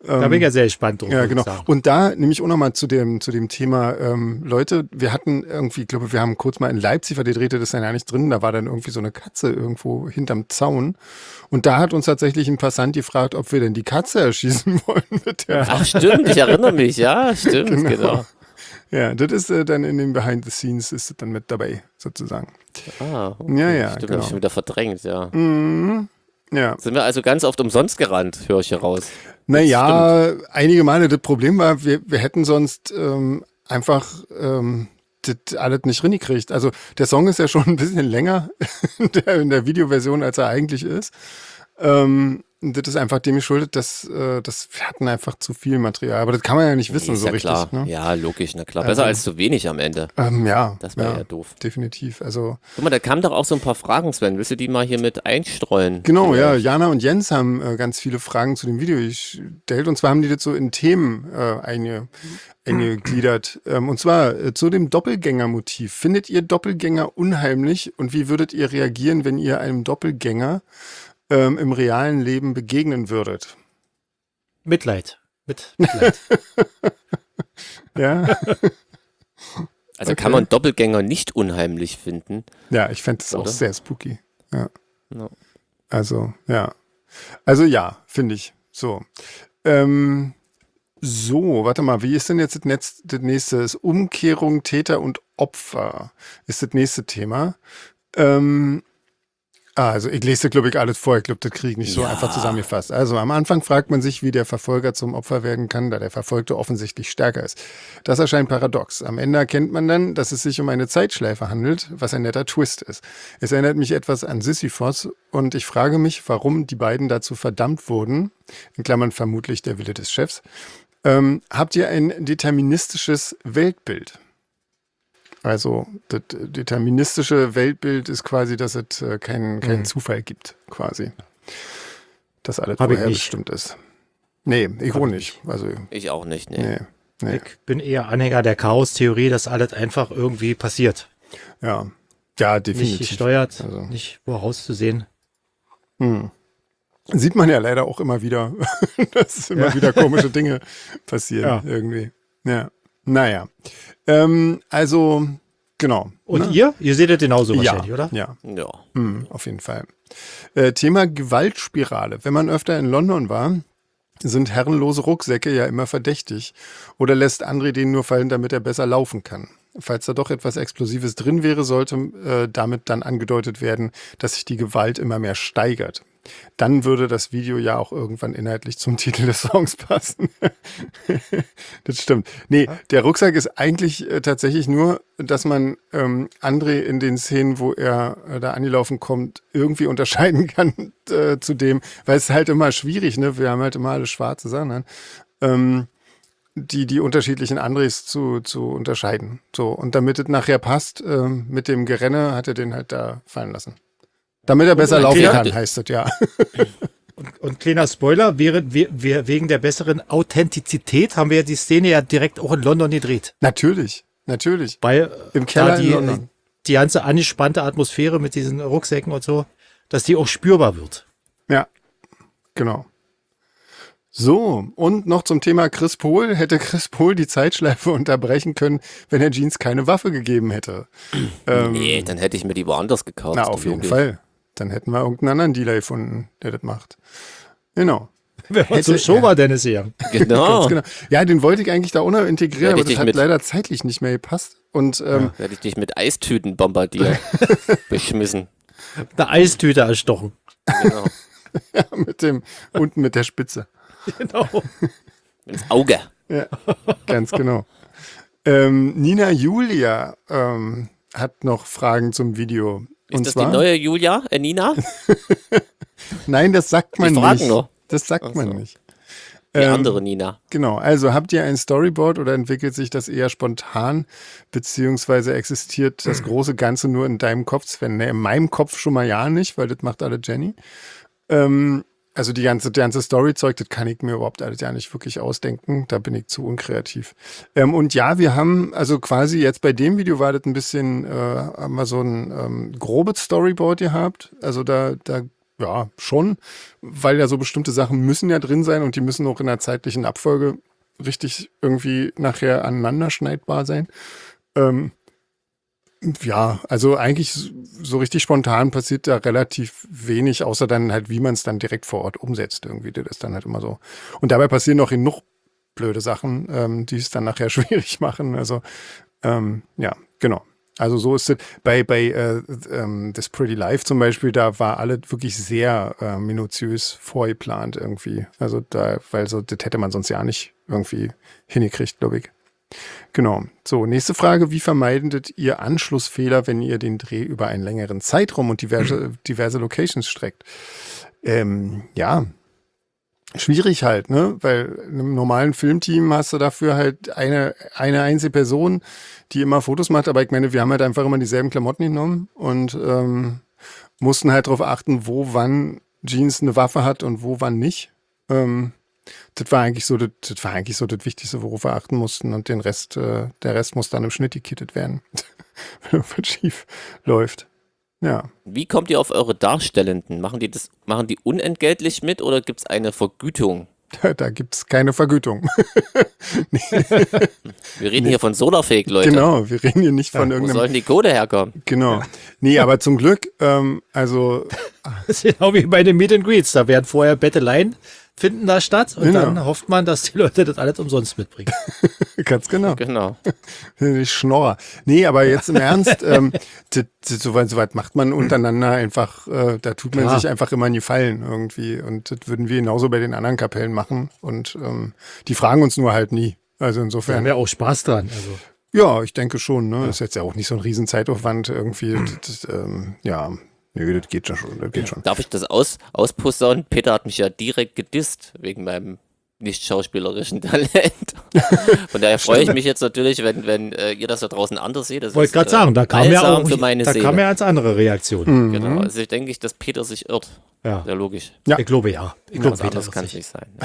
Da bin ich ja sehr gespannt drauf. Ja, muss ich genau. sagen. Und da nehme ich auch nochmal zu dem, zu dem Thema, ähm, Leute, wir hatten irgendwie, ich glaube, wir haben kurz mal in Leipzig, weil die drehte das dann ja nicht drin, da war dann irgendwie so eine Katze irgendwo hinterm Zaun. Und da hat uns tatsächlich ein Passant gefragt, ob wir denn die Katze erschießen wollen mit der. Ach stimmt, ich erinnere mich, ja, stimmt, Genau. genau. Ja, das ist äh, dann in den Behind the Scenes ist das dann mit dabei, sozusagen. Ah, okay. Ja, ja, Stimmt, genau. hab ich schon wieder verdrängt, ja. Mhm. Ja. Sind wir also ganz oft umsonst gerannt, höre ich hier raus. Naja, einige Male. Das Problem war, wir, wir hätten sonst ähm, einfach ähm, das alles nicht reingekriegt. Also der Song ist ja schon ein bisschen länger in der, in der Videoversion, als er eigentlich ist. Ähm, das ist einfach dem geschuldet, dass, äh, dass wir hatten einfach zu viel Material. Aber das kann man ja nicht wissen Nee, ist so ja richtig. klar. Ne? Ja, logisch, na klar. Besser Also- als zu wenig am Ende. Ähm, ja, Das wäre ja, ja doof. definitiv. Also Guck mal, da kamen doch auch so ein paar Fragen, Sven. Willst du die mal hier mit einstreuen? genau, ja. Vielleicht? Jana und Jens haben äh, ganz viele Fragen zu dem Video gestellt. Und zwar haben die das so in Themen äh, einge, eingegliedert. Ähm, und zwar äh, zu dem Doppelgängermotiv. Findet ihr Doppelgänger unheimlich? Und wie würdet ihr reagieren, wenn ihr einem Doppelgänger ähm, im realen Leben begegnen würdet? Mitleid. Mit Mitleid. Ja, Also Okay. kann man Doppelgänger nicht unheimlich finden. ja, ich fände es auch Oder? sehr spooky. Ja. Ja. Also, ja. Also ja, finde ich. So. Ähm, so, warte mal, wie ist denn jetzt das, Netz, das nächste? Das Umkehrung Täter und Opfer ist das nächste Thema. Ähm, ah, also ich lese, glaube ich, alles vor. Ich glaube, das kriege ich nicht so Ja. einfach zusammengefasst. Also am Anfang fragt man sich, wie der Verfolger zum Opfer werden kann, da der Verfolgte offensichtlich stärker ist. Das erscheint paradox. Am Ende erkennt man dann, dass es sich um eine Zeitschleife handelt, was ein netter Twist ist. Es erinnert mich etwas an Sisyphos und ich frage mich, warum die beiden dazu verdammt wurden, in Klammern vermutlich der Wille des Chefs. Ähm, habt ihr ein deterministisches Weltbild? Also das deterministische Weltbild ist quasi, dass es äh, keinen keinen Mhm. Zufall gibt, quasi. Dass alles Hab ich vorher nicht. bestimmt ist. Nee, ich Hab auch ich nicht. Also, Ich auch nicht, nee. nee. Nee. Ich bin eher Anhänger der Chaos-Theorie, dass alles einfach irgendwie passiert. Ja. Ja, Nicht definitiv. gesteuert, Also. nicht vorauszusehen. Hm. Sieht man ja leider auch immer wieder, dass immer Ja. wieder komische Dinge passieren Ja. irgendwie. Ja. Naja. Ähm, also, genau. Und ne? ihr? Ihr seht es genauso Ja, wahrscheinlich, oder? ja. Ja. Hm, auf jeden Fall. Äh, Thema Gewaltspirale. Wenn man öfter in London war, sind herrenlose Rucksäcke ja immer verdächtig. Oder lässt André den nur fallen, damit er besser laufen kann? Falls da doch etwas Explosives drin wäre, sollte äh, damit dann angedeutet werden, dass sich die Gewalt immer mehr steigert. Dann würde das Video ja auch irgendwann inhaltlich zum Titel des Songs passen. Das stimmt. Nee, der Rucksack ist eigentlich äh, tatsächlich nur, dass man ähm, André in den Szenen, wo er äh, da angelaufen kommt, irgendwie unterscheiden kann äh, zu dem, weil es ist halt immer schwierig, ne? Wir haben halt immer alle schwarze Sachen an. Ähm, die, die unterschiedlichen Andres zu, zu unterscheiden. So, und damit es nachher passt, ähm, mit dem Gerenne hat er den halt da fallen lassen. Damit er besser ein laufen kleiner- kann, heißt es, ja. Und, und kleiner Spoiler, wäre, wir, wir, wegen der besseren Authentizität haben wir die Szene ja direkt auch in London gedreht. Natürlich, natürlich. Weil Im äh, Keller da die, in London. die ganze angespannte Atmosphäre mit diesen Rucksäcken und so, dass die auch spürbar wird. Ja, genau. So, und noch zum Thema Chris Pohl. Hätte Chris Pohl die Zeitschleife unterbrechen können, wenn er Jeans keine Waffe gegeben hätte? ähm, Nee, dann hätte ich mir die woanders gekauft. na, auf jeden logisch. Fall. Dann hätten wir irgendeinen anderen Dealer gefunden, der das macht. Genau. Wenn man Hätte- zum Show war, Dennis hier. Genau. Ganz genau. Ja, den wollte ich eigentlich da ohne integrieren, Hätte aber ich das dich hat mit- leider zeitlich nicht mehr gepasst. Und ähm, Da hätte ich dich mit Eistüten bombardiert. Beschmissen. Eine Eistüte erstochen. Genau. ja, mit dem unten mit der Spitze. Genau. Ins Auge. Ja, ganz genau. Ähm, Nina Julia ähm, hat noch Fragen zum Video. Ist Und das zwar, die neue Julia, äh, Nina? Nein, das sagt man Die fragen nicht. nur. Das sagt Ach man so. nicht. Die Ähm, andere Nina. Genau, also habt ihr ein Storyboard oder entwickelt sich das eher spontan, beziehungsweise existiert das große Ganze nur in deinem Kopf, Sven? Ne, in meinem Kopf schon mal ja nicht, weil das macht alle Jenny. Ähm, also die ganze, die ganze Storyzeug, das kann ich mir überhaupt alles ja nicht wirklich ausdenken, da bin ich zu unkreativ. Ähm, und ja, wir haben, also quasi jetzt bei dem Video war das ein bisschen, äh, haben wir so ein ähm, grobes Storyboard gehabt, also da, da, ja, schon, weil ja so bestimmte Sachen müssen ja drin sein und die müssen auch in der zeitlichen Abfolge richtig irgendwie nachher aneinander schneidbar sein. Ähm, ja, also eigentlich so richtig spontan passiert da relativ wenig, außer dann halt, wie man es dann direkt vor Ort umsetzt irgendwie. Das ist dann halt immer so. Und dabei passieren auch genug blöde Sachen, ähm, die es dann nachher schwierig machen. Also, ähm, ja, genau. Also so ist es bei, bei äh, ähm, das Pretty Life zum Beispiel, da war alles wirklich sehr äh, minutiös vorgeplant irgendwie. Also da, weil so, das hätte man sonst ja nicht irgendwie hingekriegt, glaube ich. Genau. So, nächste Frage. Wie vermeidet ihr Anschlussfehler, wenn ihr den Dreh über einen längeren Zeitraum und diverse, diverse Locations streckt? Ähm, ja, schwierig halt, ne? Weil in einem normalen Filmteam hast du dafür halt eine, eine einzige Person, die immer Fotos macht. Aber ich meine, wir haben halt einfach immer dieselben Klamotten genommen und ähm, mussten halt darauf achten, wo wann Jeans eine Waffe hat und wo wann nicht. Ähm, das war eigentlich so das, das war eigentlich so das Wichtigste, worauf wir achten mussten. Und den Rest, äh, der Rest muss dann im Schnitt gekittet werden, wenn irgendwas schief läuft. Ja. Wie kommt ihr auf eure Darstellenden? Machen die das, machen die unentgeltlich mit oder gibt es eine Vergütung? Da, da gibt es keine Vergütung. Wir reden nee. hier von Solarfake, Leute. Genau, wir reden hier nicht von ja, irgendeinem... Wo sollen die Kohle herkommen? Genau. Nee, aber zum Glück, ähm, also... Das ist genau wie bei den Meet and Greets. Da werden vorher Betteleien finden da statt und genau. Dann hofft man, dass die Leute das alles umsonst mitbringen. Ganz genau. Genau. Ich Schnorrer. Nee, aber jetzt im Ernst, ähm, das, das, soweit, soweit macht man untereinander einfach, äh, da tut man Klar. sich einfach immer einen Gefallen irgendwie und das würden wir genauso bei den anderen Kapellen machen und ähm, die fragen uns nur halt nie. Also Wir insofern. haben ja auch Spaß dran. Also. Ja, ich denke schon, ne? Ja. Ist jetzt ja auch nicht so ein riesen Zeitaufwand irgendwie. Das, das, ähm, ja, nö, das geht schon, das geht schon. Darf ich das aus, ausposaunen? Peter hat mich ja direkt gedisst wegen meinem nicht schauspielerischen Talent. Von daher freue ich mich jetzt natürlich, wenn, wenn äh, ihr das da draußen anders seht. Das wollte gerade äh, sagen, da kam ja auch für meine da Seele. kam ja als andere Reaktion. Mhm. Genau, also ich denke, dass Peter sich irrt. Ja, Sehr logisch. Ja. Ich glaube ja. Ich Ja, glaube, was Peter anderes irrt kann es sich. nicht sein.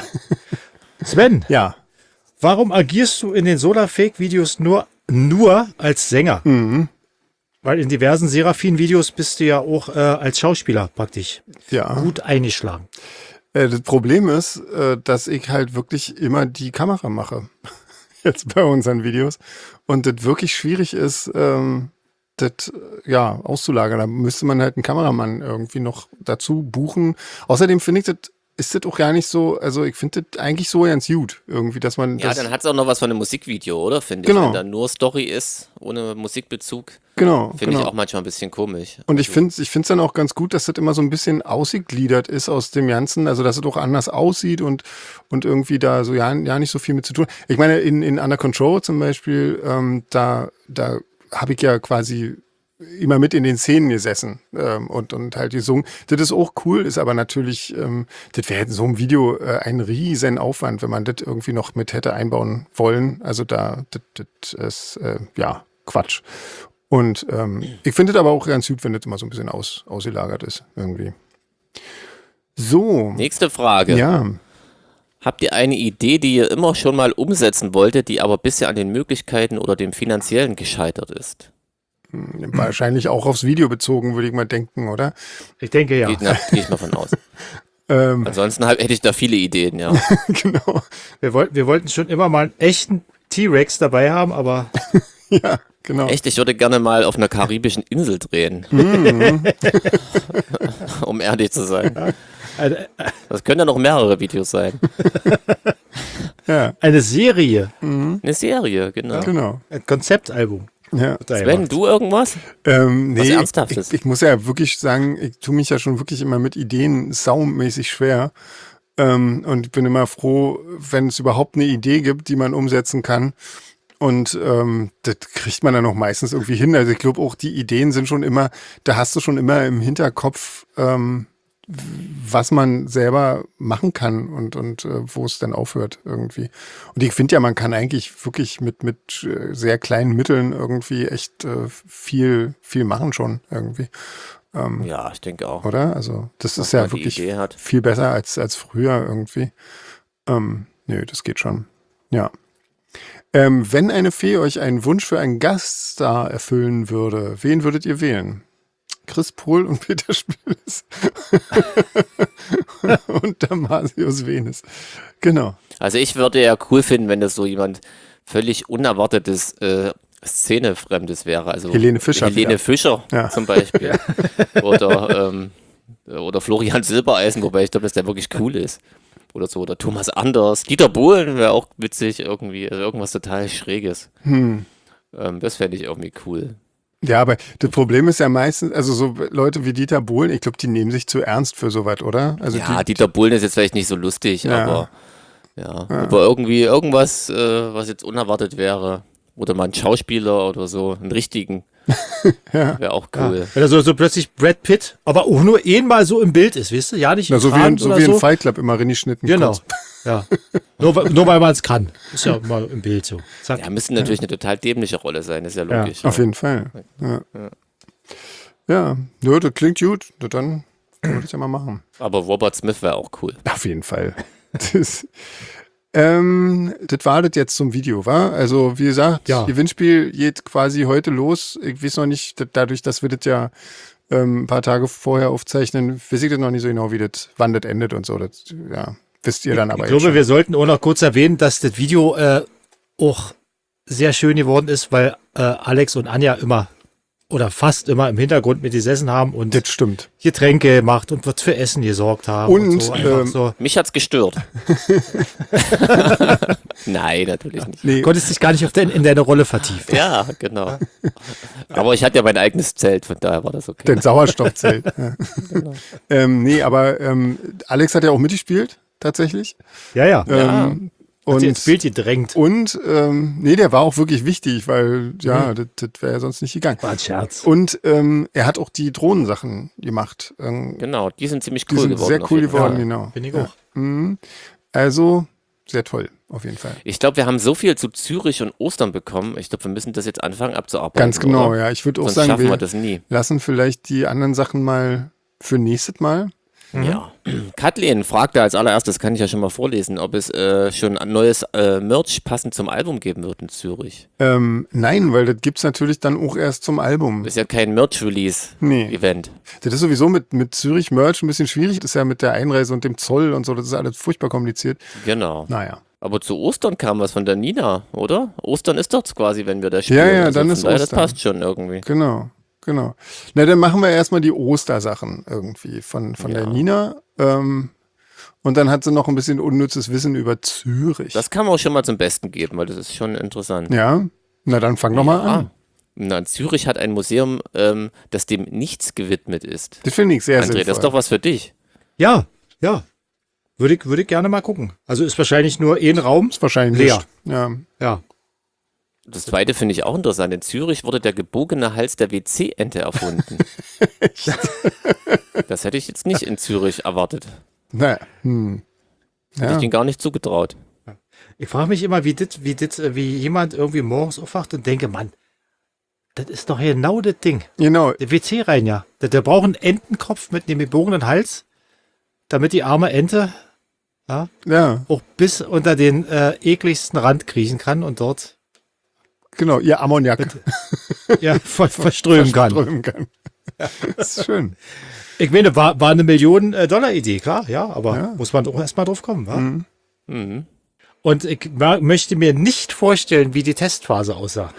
Sven, Ja. warum agierst du in den Solarfake-Videos nur, nur als Sänger? Mhm. Weil in diversen Seraphin-Videos bist du ja auch äh, als Schauspieler praktisch Ja. gut eingeschlagen. Äh, das Problem ist, äh, dass ich halt wirklich immer die Kamera mache. Jetzt bei unseren Videos. Und das wirklich schwierig ist, ähm, das ja, auszulagern. Da müsste man halt einen Kameramann irgendwie noch dazu buchen. Außerdem finde ich das, ist das auch gar nicht so, also ich finde das eigentlich so ganz gut, irgendwie, dass man Ja, das, dann hat es auch noch was von einem Musikvideo, oder? Finde Genau. ich. Wenn da nur Story ist, ohne Musikbezug, genau, finde genau. ich auch manchmal ein bisschen komisch. Und ich Also, finde es ich find's dann auch ganz gut, dass das immer so ein bisschen ausgegliedert ist aus dem Ganzen, also dass es auch anders aussieht und, und irgendwie da so ja, ja nicht so viel mit zu tun. Ich meine, in, in Under Control zum Beispiel, ähm, da, da habe ich ja quasi immer mit in den Szenen gesessen ähm, und, und halt gesungen. Das ist auch cool, ist aber natürlich, ähm, das wäre in so einem Video äh, ein riesen Aufwand, wenn man das irgendwie noch mit hätte einbauen wollen. Also da, das, das ist, äh, ja, Quatsch. Und ähm, ich finde das aber auch ganz gut, wenn das immer so ein bisschen aus, ausgelagert ist, irgendwie. So. nächste Frage. Ja. Habt ihr eine Idee, die ihr immer schon mal umsetzen wolltet, die aber bisher an den Möglichkeiten oder dem Finanziellen gescheitert ist? Wahrscheinlich auch aufs Video bezogen, würde ich mal denken, oder? Ich denke ja. Geht, na, gehe ich mal von aus. Ähm, Ansonsten hab, hätte ich da viele Ideen, ja. genau. Wir, wollten, wir wollten schon immer mal einen echten T-Rex dabei haben, aber Ja, genau. Echt, ich würde gerne mal auf einer karibischen Insel drehen. Mhm. Um ehrlich zu sein. eine, Das können ja noch mehrere Videos sein. Ja, eine Serie, Eine Serie, genau. genau. ein Konzeptalbum. Ja. wird da Sven, gemacht. du irgendwas? Ähm, Was nee, Ernsthaftes? ich, ich muss ja wirklich sagen, ich tue mich ja schon wirklich immer mit Ideen saumäßig schwer. Ähm, und ich bin immer froh, wenn es überhaupt eine Idee gibt, die man umsetzen kann. Und ähm, das kriegt man dann auch meistens irgendwie hin. Also ich glaube auch, die Ideen sind schon immer, da hast du schon immer im Hinterkopf, ähm, was man selber machen kann und, und äh, wo es dann aufhört irgendwie. Und ich finde ja, man kann eigentlich wirklich mit, mit äh, sehr kleinen Mitteln irgendwie echt äh, viel, viel machen schon irgendwie. Ähm, Ja, ich denke auch. Oder? Also das Was ist ja man die wirklich Idee hat. viel besser als, als früher irgendwie. Ähm, nö, das geht schon. Ja. Ähm, wenn eine Fee euch einen Wunsch für einen Gaststar erfüllen würde, wen würdet ihr wählen? Chris Pohl und Peter Spillis. Und Damasius Venis. Genau. Also ich würde ja cool finden, wenn das so jemand völlig unerwartetes äh, Szenefremdes wäre. Also Helene Fischer Helene wieder. Fischer Ja. zum Beispiel. Oder, ähm, oder Florian Silbereisen, wobei ich glaube, dass der wirklich cool ist. Oder so. Oder Thomas Anders. Dieter Bohlen wäre auch witzig irgendwie. Also irgendwas total Schräges. Hm. Ähm, das fände ich irgendwie cool. Ja, aber das Problem ist ja meistens, also so Leute wie Dieter Bohlen, ich glaube, die nehmen sich zu ernst für sowas, oder? Also Ja, die, Dieter Bohlen ist jetzt vielleicht nicht so lustig, Ja. aber ja. Aber irgendwie irgendwas, äh, was jetzt unerwartet wäre. Oder mal ein Schauspieler oder so, einen richtigen. Ja. Wäre auch Ja. cool. Wenn er so, so plötzlich Brad Pitt, aber auch nur einmal so im Bild ist, weißt du? Ja, nicht na, so wie, in, Trans so oder wie in so. Fight Club immer reingeschnitten. Genau. kurz. Ja. Nur, weil- nur weil man es kann. Ist ja mal im Bild so. Zack. Ja, müsste natürlich eine total dämliche Rolle sein, ist ja Ja, logisch. Auf jeden Fall. Ja. Ja, ja, das klingt gut. Na, dann können wir das ja mal machen. Aber Robert Smith wäre auch cool. Auf jeden Fall. Das, ähm, das war das jetzt zum Video, war? Also, wie gesagt, Ja. Gewinnspiel geht quasi heute los. Ich weiß noch nicht, dat- dadurch, dass wir das ja ähm, ein paar Tage vorher aufzeichnen, weiß ich das noch nicht so genau, wie das, wann das endet und so. Das, ja, wisst ihr dann aber Ich jetzt glaube, wir sollten auch noch kurz erwähnen, dass das Video äh, auch sehr schön geworden ist, weil äh, Alex und Anja immer oder fast immer im Hintergrund mit gesessen haben und Das stimmt. Getränke gemacht und was für Essen gesorgt haben. Und, Und, so, einfach ähm, so. Mich hat's gestört. Nein, natürlich nicht. Nee, Konntest dich gar nicht auf den, in deine Rolle vertiefen. Ja, genau. Aber ich hatte ja mein eigenes Zelt, von daher war das okay. den Sauerstoffzelt. Ja. ähm, nee, aber ähm, Alex hat ja auch mitgespielt, tatsächlich. Ja, ja. Ja. Ähm, Hat sie und ins Bild gedrängt. Und, ähm, nee, der war auch wirklich wichtig, weil, ja, das, das wäre ja sonst nicht gegangen. War ein Scherz. Und ähm, er hat auch die Drohnensachen gemacht. Ähm, Genau, die sind ziemlich die cool sind geworden. sehr auf cool jeden Fall. geworden, Ja, genau. finde ich Ja. auch. Mhm. Also, sehr toll, auf jeden Fall. Ich glaube, wir haben so viel zu Zürich und Ostern bekommen. Ich glaube, wir müssen das jetzt anfangen abzuarbeiten. Ganz genau, oder? ja. Ich würde auch Sonst sagen, schaffen wir wir das nie. lassen vielleicht die anderen Sachen mal für nächstes Mal. Ja. Kathleen fragte als allererstes, kann ich ja schon mal vorlesen, ob es äh, schon ein neues äh, Merch passend zum Album geben wird in Zürich. Ähm, nein, weil das gibt's natürlich dann auch erst zum Album. Ist ja kein Merch-Release-Event. Nee. Das ist sowieso mit, mit Zürich Merch ein bisschen schwierig. Das ist ja mit der Einreise und dem Zoll und so, das ist alles furchtbar kompliziert. Genau. Naja. Aber zu Ostern kam was von der Nina, oder? Ostern ist doch quasi, wenn wir da spielen. Ja, ja, Also dann von ist daher, Ostern. Das passt schon irgendwie. Genau, genau. Na, dann machen wir erstmal die Ostersachen irgendwie von, von Ja. der Nina. Ähm, und dann hat sie noch ein bisschen unnützes Wissen über Zürich. Das kann man auch schon mal zum Besten geben, weil das ist schon interessant. ja, na dann fang doch mal Ja. an. Na, Zürich hat ein Museum, ähm, das dem nichts gewidmet ist. Das finde ich sehr André, sinnvoll. das ist doch was für dich. Ja, ja. Würde ich, würde ich gerne mal gucken. Also ist wahrscheinlich nur ein Raum. ist wahrscheinlich leer. nicht. Ja. Ja. Das zweite finde ich auch interessant. In Zürich wurde der gebogene Hals der W C-Ente erfunden. Das hätte ich jetzt nicht in Zürich erwartet. Naja. Hm. Hätte Ja. ich denen gar nicht zugetraut. Ich frage mich immer, wie das, wie das, äh, wie jemand irgendwie morgens aufwacht und denke, Mann, das ist doch genau das Ding. Genau. Der W C rein, ja. Der, der braucht einen Entenkopf mit einem gebogenen Hals, damit die arme Ente Ja, auch bis unter den äh, ekligsten Rand kriechen kann und dort genau. Ihr Ammoniak ja, ver verströmen kann. verströmen kann. Das ist schön. Ich meine, war, war eine Million-Dollar-Idee, klar, ja, aber Ja. muss man doch erstmal drauf kommen, wa? Mhm. Mhm. Und ich ma- möchte mir nicht vorstellen, wie die Testphase aussah.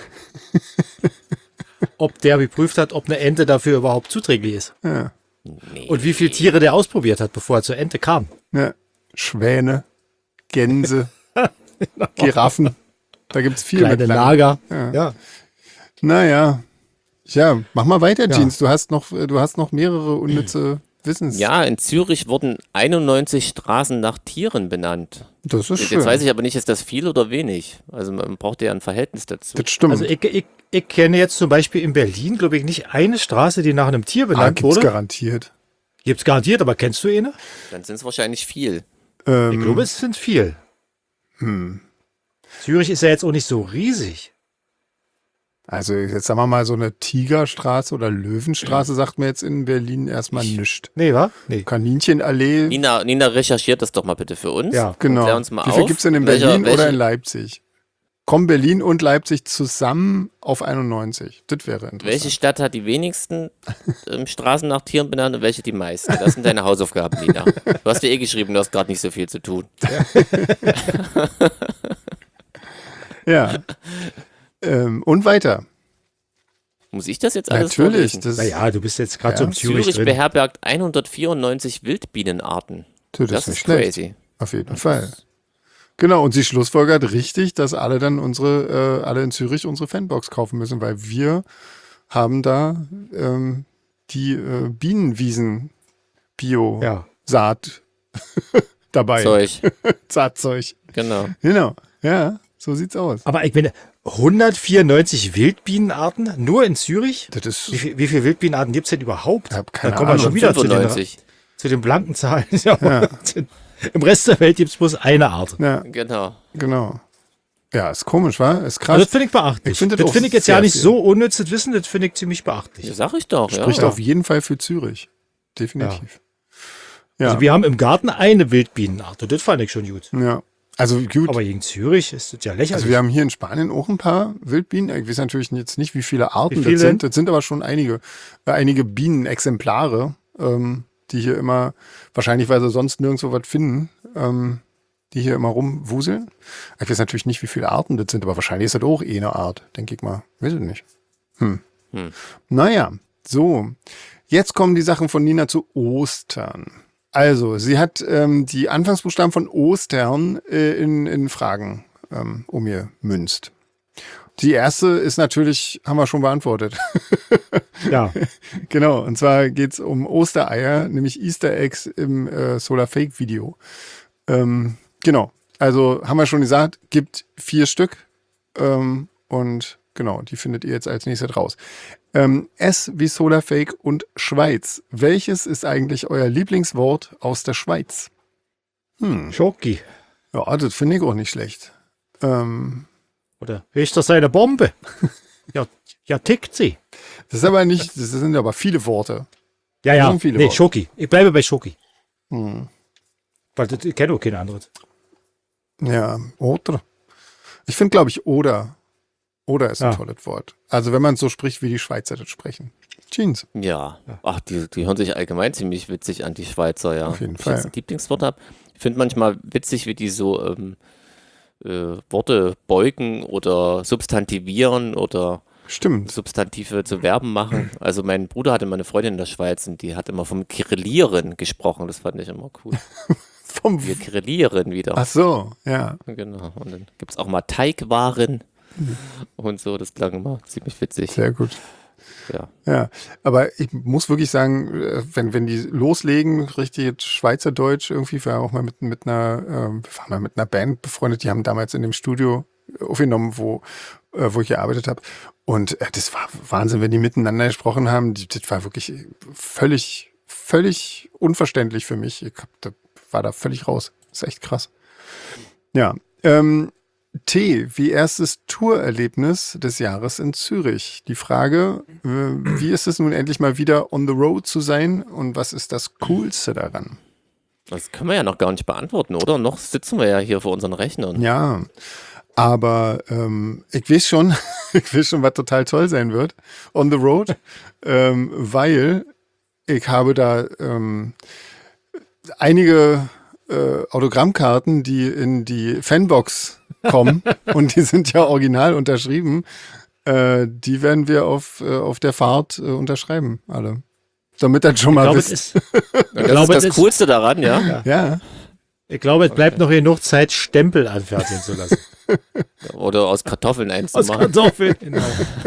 Ob der geprüft hat, ob eine Ente dafür überhaupt zuträglich ist. Ja. Nee. Und wie viele Tiere der ausprobiert hat, bevor er zur Ente kam. Ja. Schwäne, Gänse, Giraffen. Da gibt es viel Kleine mit lang. Lager. Ja. Ja. Naja. Ja, mach mal weiter, Ja. Jeans. Du hast noch, du hast noch mehrere unnütze Wissens. Ja, in Zürich wurden einundneunzig Straßen nach Tieren benannt. Das ist Jetzt schön. weiß ich aber nicht, ist das viel oder wenig? Also man braucht ja ein Verhältnis dazu. Das stimmt. Also ich, ich, ich kenne jetzt zum Beispiel in Berlin, glaube ich, nicht eine Straße, die nach einem Tier ah, benannt gibt's wurde. garantiert. Gibt's garantiert, aber kennst du eine? Dann sind es wahrscheinlich viel. Ähm, Ich glaube, es sind viel. hm. Zürich ist ja jetzt auch nicht so riesig. Also jetzt sagen wir mal, so eine Tigerstraße oder Löwenstraße sagt mir jetzt in Berlin erstmal nichts. Nee, wa? Nee. Kaninchenallee, Nina, Nina, recherchiert das doch mal bitte für uns. Ja. genau. Klär uns mal Wie viel auf. gibt's denn in Welcher- Berlin welche- oder in Leipzig? kommen Berlin und Leipzig zusammen auf einundneunzig. Das wäre interessant. Welche Stadt hat die wenigsten ähm, Straßen nach Tieren benannt und welche die meisten? Das sind deine Hausaufgaben, Nina. Du hast dir eh geschrieben, du hast gerade nicht so viel zu tun. Ja. ähm, und weiter. Muss ich das jetzt alles Natürlich. vorlesen? Das, Naja, du bist jetzt gerade Ja. so im Zürich, Zürich drin. beherbergt hundertvierundneunzig Wildbienenarten. das, Das ist nicht ist schlecht. crazy. Auf jeden Fall. Genau, und sie schlussfolgert richtig, dass alle dann unsere, äh, alle in Zürich unsere Fanbox kaufen müssen, weil wir haben da ähm, die äh, Bienenwiesen-Bio-Saat Ja. dabei. Zeug. Saatzeug. Genau. Genau. Ja, so sieht's aus. Aber ich meine, hundertvierundneunzig Wildbienenarten nur in Zürich? Das ist, Wie, viel, wie viele Wildbienenarten gibt es denn überhaupt? Ich hab keine da kommen wir Ahnung. schon wieder zu den, fünfundneunzig. zu den blanken Zahlen. Ja. Im Rest der Welt gibt es bloß eine Art. ja, Genau. genau. Ja, ist komisch, wa? Ist krass. Also das finde ich beachtlich. Ich finde das das auch finde ich jetzt sehr ja nicht viel. so unnützes Wissen, das finde ich ziemlich beachtlich. Ja, sag ich doch. Ja. Spricht ja. auf jeden Fall für Zürich. Definitiv. Ja. Also wir haben im Garten eine Wildbienenart und das fand ich schon gut. Ja. Also gut. Aber gegen Zürich ist das ja lächerlich. Also wir haben hier in Spanien auch ein paar Wildbienen. Ich weiß natürlich jetzt nicht, wie viele Arten Wie viele? das sind. Das sind aber schon einige, äh, einige Bienenexemplare, ähm, die hier immer, wahrscheinlich weil sie sonst nirgendwo was finden, ähm, die hier immer rumwuseln. Ich weiß natürlich nicht, wie viele Arten das sind, aber wahrscheinlich ist das auch eh eine Art, denke ich mal. Weiß ich nicht. Hm. Hm. Naja, so. Jetzt kommen die Sachen von Nina zu Ostern. Also, sie hat ähm, die Anfangsbuchstaben von Ostern äh, in, in Fragen ähm, umgemünzt. Die erste ist natürlich, haben wir schon beantwortet. ja. Genau, und zwar geht's um Ostereier, nämlich Easter Eggs im äh, Solar Fake Video. Ähm, genau, also haben wir schon gesagt, gibt vier Stück ähm, und genau, die findet ihr jetzt als nächstes raus. Ähm, S wie Solar Fake und Schweiz. Welches ist eigentlich euer Lieblingswort aus der Schweiz? Hm. Schoki. Ja, das finde ich auch nicht schlecht. Ähm, Oder ist das eine Bombe? ja, ja, tickt sie. das ist aber nicht, das sind aber viele Worte. Ja, Das ja. sind viele Nee, Worte. Schoki. Ich bleibe bei Schoki. Hm. Weil das, ich kenne auch kein anderes. Ja, oder. Ich finde, glaube ich, oder. Oder ist ein Ja. tolles Wort. Also wenn man so spricht, wie die Schweizer das sprechen. Jeans. Ja. Ach, die, die hören sich allgemein ziemlich witzig an, die Schweizer, ja. Auf jeden Ob ich Fall. jetzt ein Lieblingswort habe. Ich finde manchmal witzig, wie die so ähm, äh, Worte beugen oder substantivieren oder Stimmt. Substantive zu Verben machen. Also mein Bruder hatte mal eine Freundin in der Schweiz und die hat immer vom Kirillieren gesprochen. Das fand ich immer cool. Vom Wir kirillieren wieder. Ach so, ja. Genau. Und dann gibt es auch mal Teigwaren und so. Das klang immer ziemlich witzig. Sehr gut. Ja. Ja, aber ich muss wirklich sagen, äh, wenn, wenn die loslegen, richtig Schweizerdeutsch irgendwie, wir waren auch mal mit, mit einer, ähm, wir waren mal mit einer Band befreundet, die haben damals in dem Studio aufgenommen, wo, äh, wo ich gearbeitet habe. Und äh, das war Wahnsinn, wenn die miteinander gesprochen haben. Die, das war wirklich völlig, völlig unverständlich für mich. Ich hab, da, war da völlig raus. Das ist echt krass. Ja, ähm, T wie erstes Tourerlebnis des Jahres in Zürich. Die Frage, äh, wie ist es nun endlich mal wieder on the road zu sein und was ist das Coolste daran? Das können wir ja noch gar nicht beantworten, oder? Noch sitzen wir ja hier vor unseren Rechnern. Ja, aber ähm, ich weiß schon, ich weiß schon, was total toll sein wird on the road, ähm, weil ich habe da ähm, einige äh, Autogrammkarten, die in die Fanbox kommen und die sind ja original unterschrieben. Äh, die werden wir auf, äh, auf der Fahrt äh, unterschreiben, alle. Damit dann schon Ich mal glaube, es wisst. ist, Das glaube, ist das es ist- Coolste daran, ja. Ja, ich glaube, es bleibt noch genug Zeit, Stempel anfertigen zu lassen. Oder aus Kartoffeln Aus einzumachen. Kartoffeln. Genau.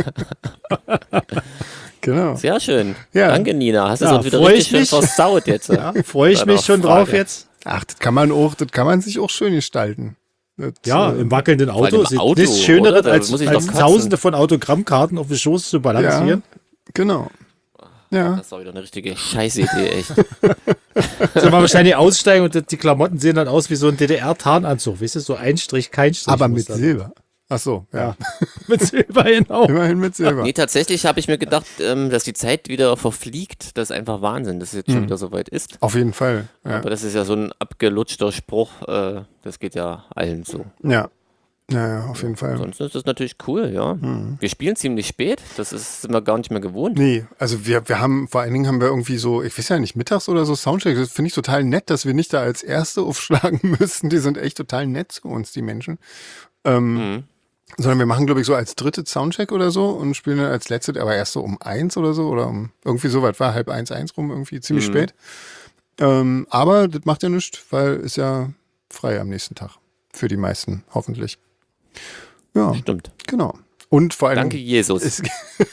genau. Sehr schön. Ja. Danke, Nina. Hast du Ja, uns wieder freu richtig ich schön mich. versaut jetzt. Ja, freue ich Bei mich der schon Frage. drauf jetzt. Ach, das kann man auch, das kann man sich auch schön gestalten. Das, Ja, äh, im wackelnden allem Auto. im Sieht Auto, nichts Schöneres, oder? Da als, muss ich als doch kotzen. tausende von Autogrammkarten auf den Schoß zu balancieren. genau. Ja. Das ist doch wieder eine richtige Scheißidee, echt. Soll man wahrscheinlich aussteigen und die Klamotten sehen dann aus wie so ein D D R-Tarnanzug. Weißt du, so ein Strich, kein Strich. Aber muss mit dann- Silber. Ach so, ja. Ja. Mit Silber, genau. Immerhin mit Silber. Nee, tatsächlich habe ich mir gedacht, ähm, dass die Zeit wieder verfliegt. Das ist einfach Wahnsinn, dass es jetzt schon Mhm. wieder so weit ist. Auf jeden Fall. Ja. Aber das ist ja so ein abgelutschter Spruch. Äh, das geht ja allen so. ja. Naja, auf jeden Fall. Ansonsten ist das natürlich cool, ja. Mhm. Wir spielen ziemlich spät, das ist sind wir gar nicht mehr gewohnt. Nee, also wir, wir haben, vor allen Dingen haben wir irgendwie so, ich weiß ja nicht, mittags oder so Soundcheck. Das finde ich total nett, dass wir nicht da als Erste aufschlagen müssen. Die sind echt total nett zu uns, die Menschen. Ähm, Mhm. Sondern wir machen, glaube ich, so als dritte Soundcheck oder so und spielen dann als letzte, aber erst so um eins oder so oder um irgendwie so weit war, halb eins, eins rum, irgendwie ziemlich Mhm. spät. Ähm, aber das macht ja nichts, weil ist ja frei am nächsten Tag. Für die meisten, hoffentlich. Ja, Stimmt. genau. Und vor allem. Danke, Jesus. Es,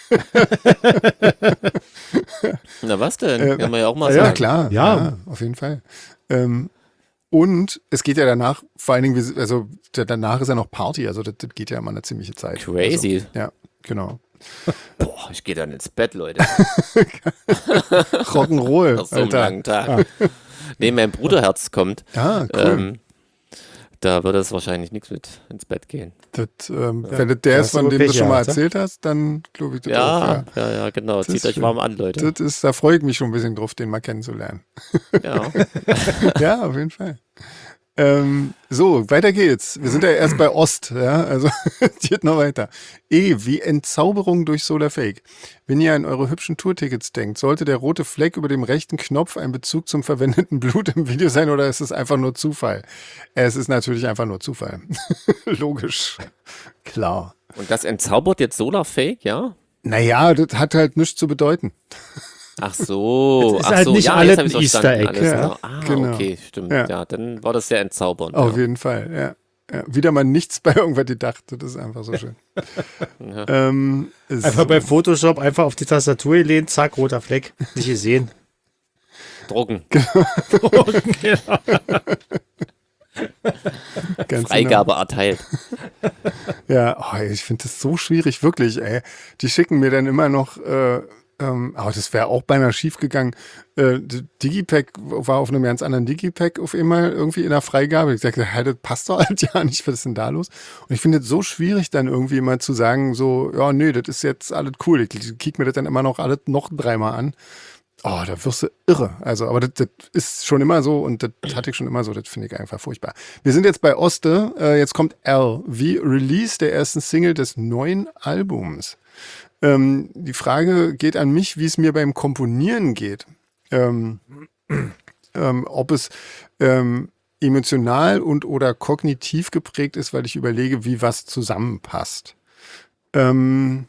Na was denn? Äh, Kann man ja auch mal ja, sagen. klar. Ja. Ja, auf jeden Fall. Ähm, und es geht ja danach, vor allen Dingen, wir- also da- danach ist ja noch Party, also das, das geht ja immer eine ziemliche Zeit. Crazy. Also, ja, genau. Boah, ich gehe dann ins Bett, Leute. Rock'n'Roll, Nach so einem Alter. langen Tag. Nee, mein Bruderherz kommt. Ja, cool. Ähm, da wird es wahrscheinlich nichts mit ins Bett gehen. das, ähm, Wenn das der Da ist, hast du von dem Pech du schon mal gehabt, ne? erzählt hast, dann glaube ich das auch. Ja, Ja. ja, ja, genau. Das Zieht ist euch schön. warm an, Leute. Das ist, da freue ich mich schon ein bisschen drauf, den mal kennenzulernen. Ja. Ja, auf jeden Fall. Ähm, so, weiter geht's. Wir sind ja erst bei Ost, ja, also es geht noch weiter. E wie Entzauberung durch Solar Fake. Wenn ihr an eure hübschen Tourtickets denkt, sollte der rote Fleck über dem rechten Knopf ein Bezug zum verwendeten Blut im Video sein oder ist es einfach nur Zufall? Es ist natürlich einfach nur Zufall. Logisch. Klar. Und das entzaubert jetzt Solar Fake, ja? Naja, das hat halt nichts zu bedeuten. Ach so. Jetzt ist Ach halt so. nicht ja, alles jetzt hab ich's ein Easter verstanden. Egg. Alles Ja, klar. Ah, genau. okay, stimmt. Ja. Ja. dann war das sehr entzaubernd. Auf ja. jeden Fall, ja. Ja, wieder mal nichts bei irgendwas gedacht. Das ist einfach so schön. Ja. ähm, Einfach so. bei Photoshop einfach auf die Tastatur gelehnt, zack, roter Fleck. Nicht gesehen. Drucken. Ganz Freigabe erteilt. Genau. Ja, oh, ich finde das so schwierig, wirklich, ey. Die schicken mir dann immer noch, äh, ähm, aber das wäre auch beinahe schief gegangen. Äh, d- Digipack war auf einem ganz anderen Digipack auf einmal irgendwie in der Freigabe. Ich sagte, hey, das passt doch halt ja nicht, was ist denn da los? Und ich finde es so schwierig, dann irgendwie immer zu sagen, so, ja, nö, das ist jetzt alles cool. Ich kick mir das dann immer noch alles noch dreimal an. Oh, da wirst du irre. Also, aber das, das ist schon immer so und das hatte ich schon immer so. Das finde ich einfach furchtbar. Wir sind jetzt bei Oste. Äh, jetzt kommt L. Wie Release der ersten Single des neuen Albums. Ähm, die Frage geht an mich, wie es mir beim Komponieren geht. Ähm, ähm, ob es ähm, emotional und oder kognitiv geprägt ist, weil ich überlege, wie was zusammenpasst. Ähm,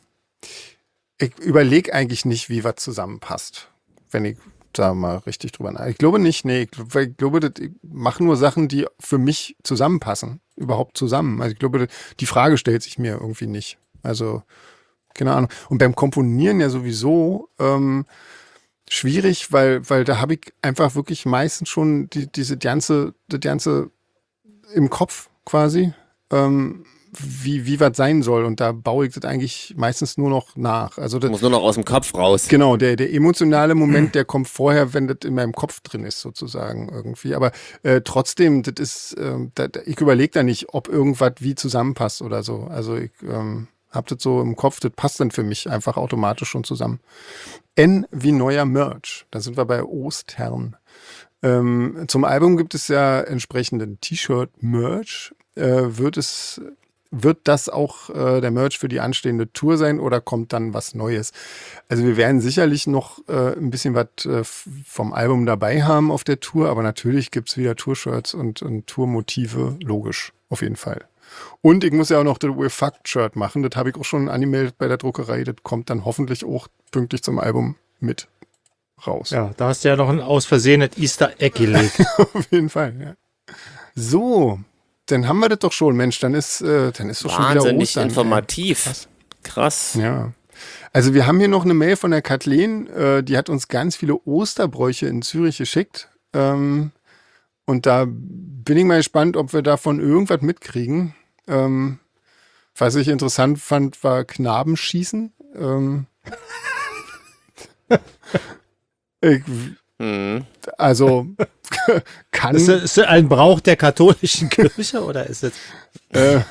ich überlege eigentlich nicht, wie was zusammenpasst, wenn ich da mal richtig drüber nachdenke. Ich glaube nicht, nee, ich, glaub- weil ich glaube, das- ich mache nur Sachen, die für mich zusammenpassen, überhaupt zusammen. Also ich glaube, die Frage stellt sich mir irgendwie nicht. Also, keine Ahnung. Und beim Komponieren ja sowieso ähm, schwierig, weil, weil da habe ich einfach wirklich meistens schon die, diese ganze, das ganze im Kopf quasi, ähm, wie, wie was sein soll. Und da baue ich das eigentlich meistens nur noch nach. Also das, Muss nur noch aus dem Kopf raus. genau, der, der emotionale Moment, der kommt vorher, wenn das in meinem Kopf drin ist, sozusagen irgendwie. Aber äh, trotzdem, das ist, ähm, da, da- ich überlege da nicht, ob irgendwas wie zusammenpasst oder so. Also ich ähm, habe das so im Kopf, das passt dann für mich einfach automatisch schon zusammen. N wie neuer Merch. Da sind wir bei Ostern. Ähm, zum Album gibt es ja entsprechenden T-Shirt-Merch. Äh, wird es Wird das auch äh, der Merch für die anstehende Tour sein oder kommt dann was Neues? Also wir werden sicherlich noch äh, ein bisschen was äh, f- vom Album dabei haben auf der Tour, aber natürlich gibt's wieder Tour-Shirts und, und Tourmotive, logisch, auf jeden Fall. Und ich muss ja auch noch das We're Fucked-Shirt machen, das habe ich auch schon angemeldet bei der Druckerei, das kommt dann hoffentlich auch pünktlich zum Album mit raus. Ja, da hast du ja noch ein aus Versehen ein Easter Egg gelegt. Auf jeden Fall, ja. So, dann haben wir das doch schon, Mensch, dann ist, äh, dann ist doch schon wieder Wahnsinnig Ostern. ey. informativ. Krass. Krass. Ja. Also wir haben hier noch eine Mail von der Kathleen, äh, die hat uns ganz viele Osterbräuche in Zürich geschickt. Ähm, und da bin ich mal gespannt, ob wir davon irgendwas mitkriegen. Ähm, was ich interessant fand, war Knabenschießen. Ähm, ich, Hm. also kann... Ist das, ist das ein Brauch der katholischen Kirche oder ist es? äh,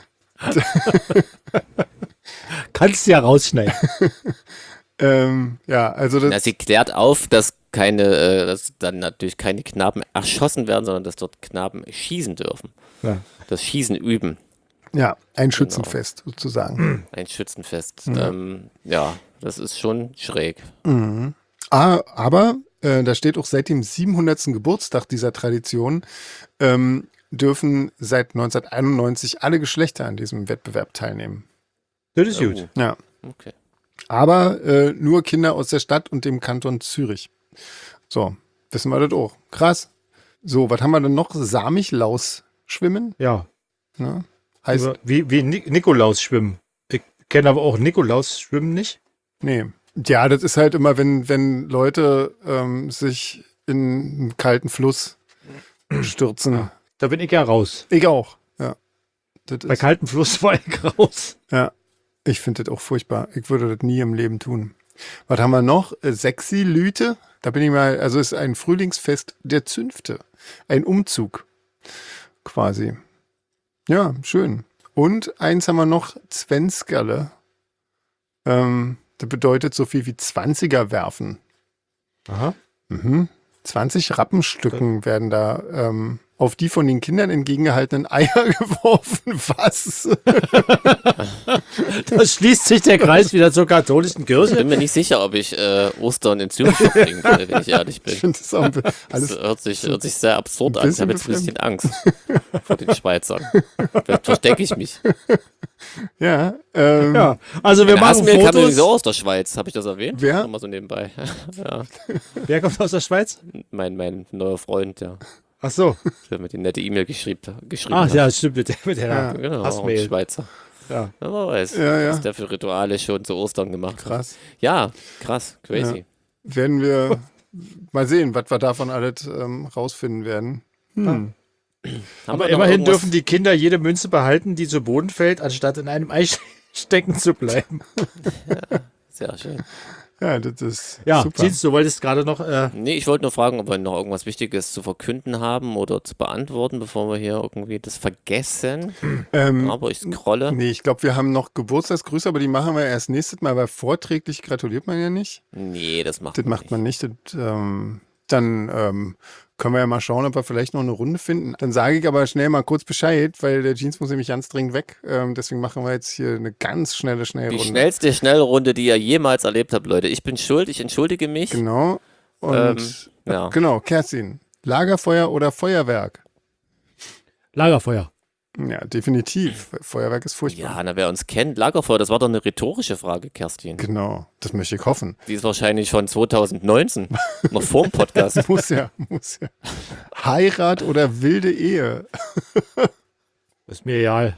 Kannst du ja rausschneiden. ähm, ja, also das... Na, sie klärt auf, dass keine, äh, dass dann natürlich keine Knaben erschossen werden, sondern dass dort Knaben schießen dürfen. Ja. Das Schießen üben. Ja, ein Schützenfest sozusagen. Ein Schützenfest. Ja. Ähm, ja, das ist schon schräg. Mhm. Ah, aber äh, da steht auch seit dem siebenhundertsten Geburtstag dieser Tradition ähm, dürfen seit neunzehnhunderteinundneunzig alle Geschlechter an diesem Wettbewerb teilnehmen. Das ist gut. Oh, Ja, okay. aber äh, nur Kinder aus der Stadt und dem Kanton Zürich. So, wissen wir das auch. Krass. So, was haben wir denn noch? Samichlaus schwimmen? Ja. Ne? Heißt, Über, wie wie Ni Nikolaus schwimmen. Ich kenne aber auch Nikolaus schwimmen nicht. nee. Ja, das ist halt immer, wenn, wenn Leute ähm, sich in einen kalten Fluss stürzen. Da bin ich ja raus. Ich auch. Ja. Das Bei ist, kaltem Fluss war ich raus. ja. Ich finde das auch furchtbar. Ich würde das nie im Leben tun. Was haben wir noch? Äh, Sexy Lüte. Da bin ich mal, also es ist ein Frühlingsfest der Zünfte. Ein Umzug. Quasi. Ja, schön. Und eins haben wir noch, Zwenskerle. Ähm, das bedeutet so viel wie Zwanziger werfen. Aha. Mhm. zwanzig Rappenstücken werden da ähm, auf die von den Kindern entgegengehaltenen Eier geworfen. Was? Da schließt sich der Kreis wieder zur katholischen Ich Kirche. bin mir nicht sicher, ob ich äh, Ostern in Zürich verbringen will, wenn ich ehrlich bin. Ich finde das auch ein bi- Das alles. hört sich, hört sich sehr absurd ein an. Ich habe bisschen jetzt ein bisschen Angst vor den Schweizern. Vielleicht verstecke ich mich. Ja, ähm, Ja, also wir Der machen Asmil kam Fotos. übrigens auch aus der Schweiz. Habe ich das erwähnt? Wer? Nochmal so nebenbei. Ja, Wer kommt aus der Schweiz? mein, mein neuer Freund, ja. Ach so. Der mir die nette E-Mail geschrieben, geschrieben Ach hat. ja, stimmt mit der, mit der Ja. Genau, auch ein Hassmail. Schweizer. Ja. Ja, wer weiß, Ja, ja. was der für Rituale schon zu Ostern gemacht hat. krass. Ja, krass, crazy. Werden wir mal sehen, was wir davon alles ähm, rausfinden werden. Hm. Haben Aber wir noch immerhin irgendwas- dürfen die Kinder jede Münze behalten, die zu Boden fällt, anstatt in einem Ei stecken zu bleiben. Sehr schön. Ja, das ist Ja, super. Dienst, du wolltest gerade noch. Äh, Nee, ich wollte nur fragen, ob wir noch irgendwas Wichtiges zu verkünden haben oder zu beantworten, bevor wir hier irgendwie das vergessen. Ähm, Aber ich scrolle. nee, ich glaube, wir haben noch Geburtstagsgrüße, aber die machen wir erst nächstes Mal, weil vorträglich gratuliert man ja nicht. Nee, das macht Das man macht nicht. man nicht. Das, ähm, dann ähm, können wir ja mal schauen, ob wir vielleicht noch eine Runde finden. Dann sage ich aber schnell mal kurz Bescheid, weil der Jeans muss nämlich ganz dringend weg. Ähm, deswegen machen wir jetzt hier eine ganz schnelle Die Schnellrunde. schnellste Schnellrunde, die ihr jemals erlebt habt, Leute. Ich bin schuld, ich entschuldige mich. Genau. Und Ähm, ja. genau, Kerstin. Lagerfeuer oder Feuerwerk? Lagerfeuer. Ja, definitiv. Feuerwerk ist furchtbar. Ja, na, wer uns kennt, Lagerfeuer, das war doch eine rhetorische Frage, Kerstin. Genau, das möchte ich hoffen. Die ist wahrscheinlich von zwanzig neunzehn, noch vor dem Podcast. Muss ja, muss ja. Heirat oder wilde Ehe? Ist mir egal.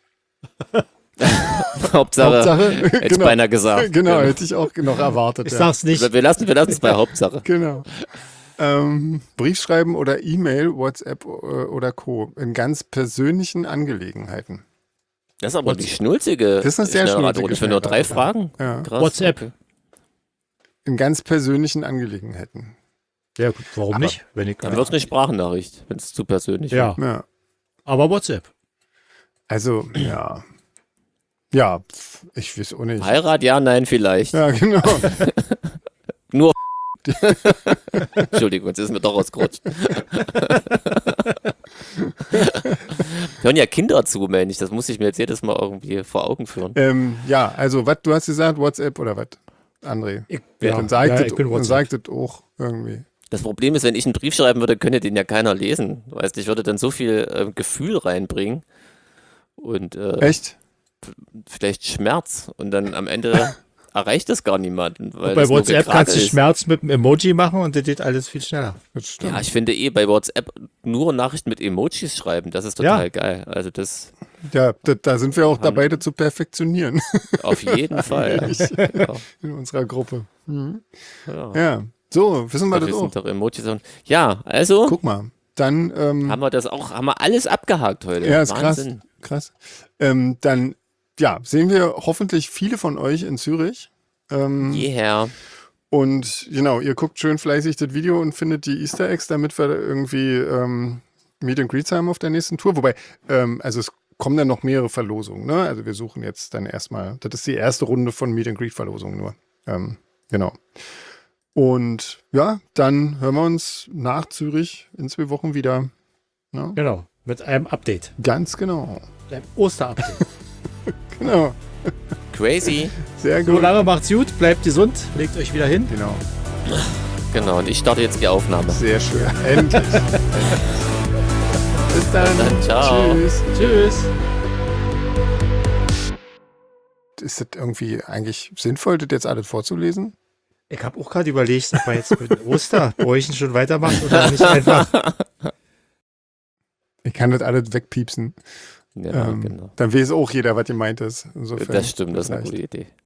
Hauptsache, Hauptsache, hätte ich genau. beinahe gesagt. Genau, hätte ich auch noch erwartet. Ich ja. sag's nicht. Wir lassen wir lassen es bei Hauptsache. Genau. Ähm, Briefschreiben oder E-Mail, WhatsApp äh, oder Co. in ganz persönlichen Angelegenheiten. Das ist aber die schnulzige. Das ist eine sehr Schnellraterunde. schnulzige Für nur drei Schnellraterunde. Fragen? Ja. Krass. WhatsApp. Okay. In ganz persönlichen Angelegenheiten. Ja, gut, warum Aber- nicht? Wenn ich, Dann wird es eine Sprachnachricht, wenn es zu persönlich ja, Ja. aber WhatsApp. Also, ja. Ja, pf, ich weiß auch nicht. wird. Heirat, ja, nein, vielleicht. Ja, genau. Nur. Entschuldigung, jetzt ist mir doch ausgerutscht. Hören ja Kinder zu, Mensch. Das muss ich mir jetzt jedes Mal irgendwie vor Augen führen. ähm, ja, also, was, du hast gesagt, WhatsApp oder was? André. Ich, Ja, dann sagt ja, das ich bin dann WhatsApp. sagt das auch irgendwie. Das Problem ist, wenn ich einen Brief schreiben würde, könnte den ja keiner lesen. Weißt, ich würde dann so viel äh, Gefühl reinbringen und äh, Echt? vielleicht Schmerz und dann am Ende erreicht das gar niemanden. Weil Bei das nur WhatsApp Gekrakel kannst du ist. Schmerz mit einem Emoji machen und das geht alles viel schneller. Das stimmt. Ja, ich finde eh bei WhatsApp nur Nachrichten mit Emojis schreiben, das ist total Ja. geil. Also das Ja, da, da sind wir auch dabei, das zu perfektionieren auf jeden Fall. Ja, in unserer Gruppe. Mhm. ja. Ja, so, wissen wir Das das auch. sind doch Emojis. Und ja, also Guck mal, dann, ähm, haben wir das auch, haben wir alles abgehakt heute. ja, ist krass, Wahnsinn. krass. Ähm, dann, ja, sehen wir hoffentlich viele von euch in Zürich. Ähm, Yeah. Und genau, ihr guckt schön fleißig das Video und findet die Easter Eggs, damit wir irgendwie ähm, Meet and Greets haben auf der nächsten Tour. Wobei, ähm, also es kommen dann noch mehrere Verlosungen, ne? Also wir suchen jetzt dann erstmal, das ist die erste Runde von Meet and Greet Verlosungen nur. Ähm, genau. Und ja, dann hören wir uns nach Zürich in zwei Wochen wieder. Ne? Genau. Mit einem Update. Ganz genau. Mit einem Oster-Update. Genau. Crazy. Sehr So gut. lange macht's gut, bleibt gesund, legt euch wieder hin. Genau. Genau, und ich starte jetzt die Aufnahme. Sehr schön. Endlich. Endlich. Bis dann. Dann ciao. Tschüss. Tschüss. Ist das irgendwie eigentlich sinnvoll, das jetzt alles vorzulesen? Ich habe auch gerade überlegt, ob wir jetzt mit dem Osterbräuchen schon weitermachen oder nicht einfach. Ich kann das alles wegpiepsen. Ja, ähm, genau. Dann weiß auch jeder, was gemeint ist. Insofern Das stimmt, das ist eine reicht. gute Idee.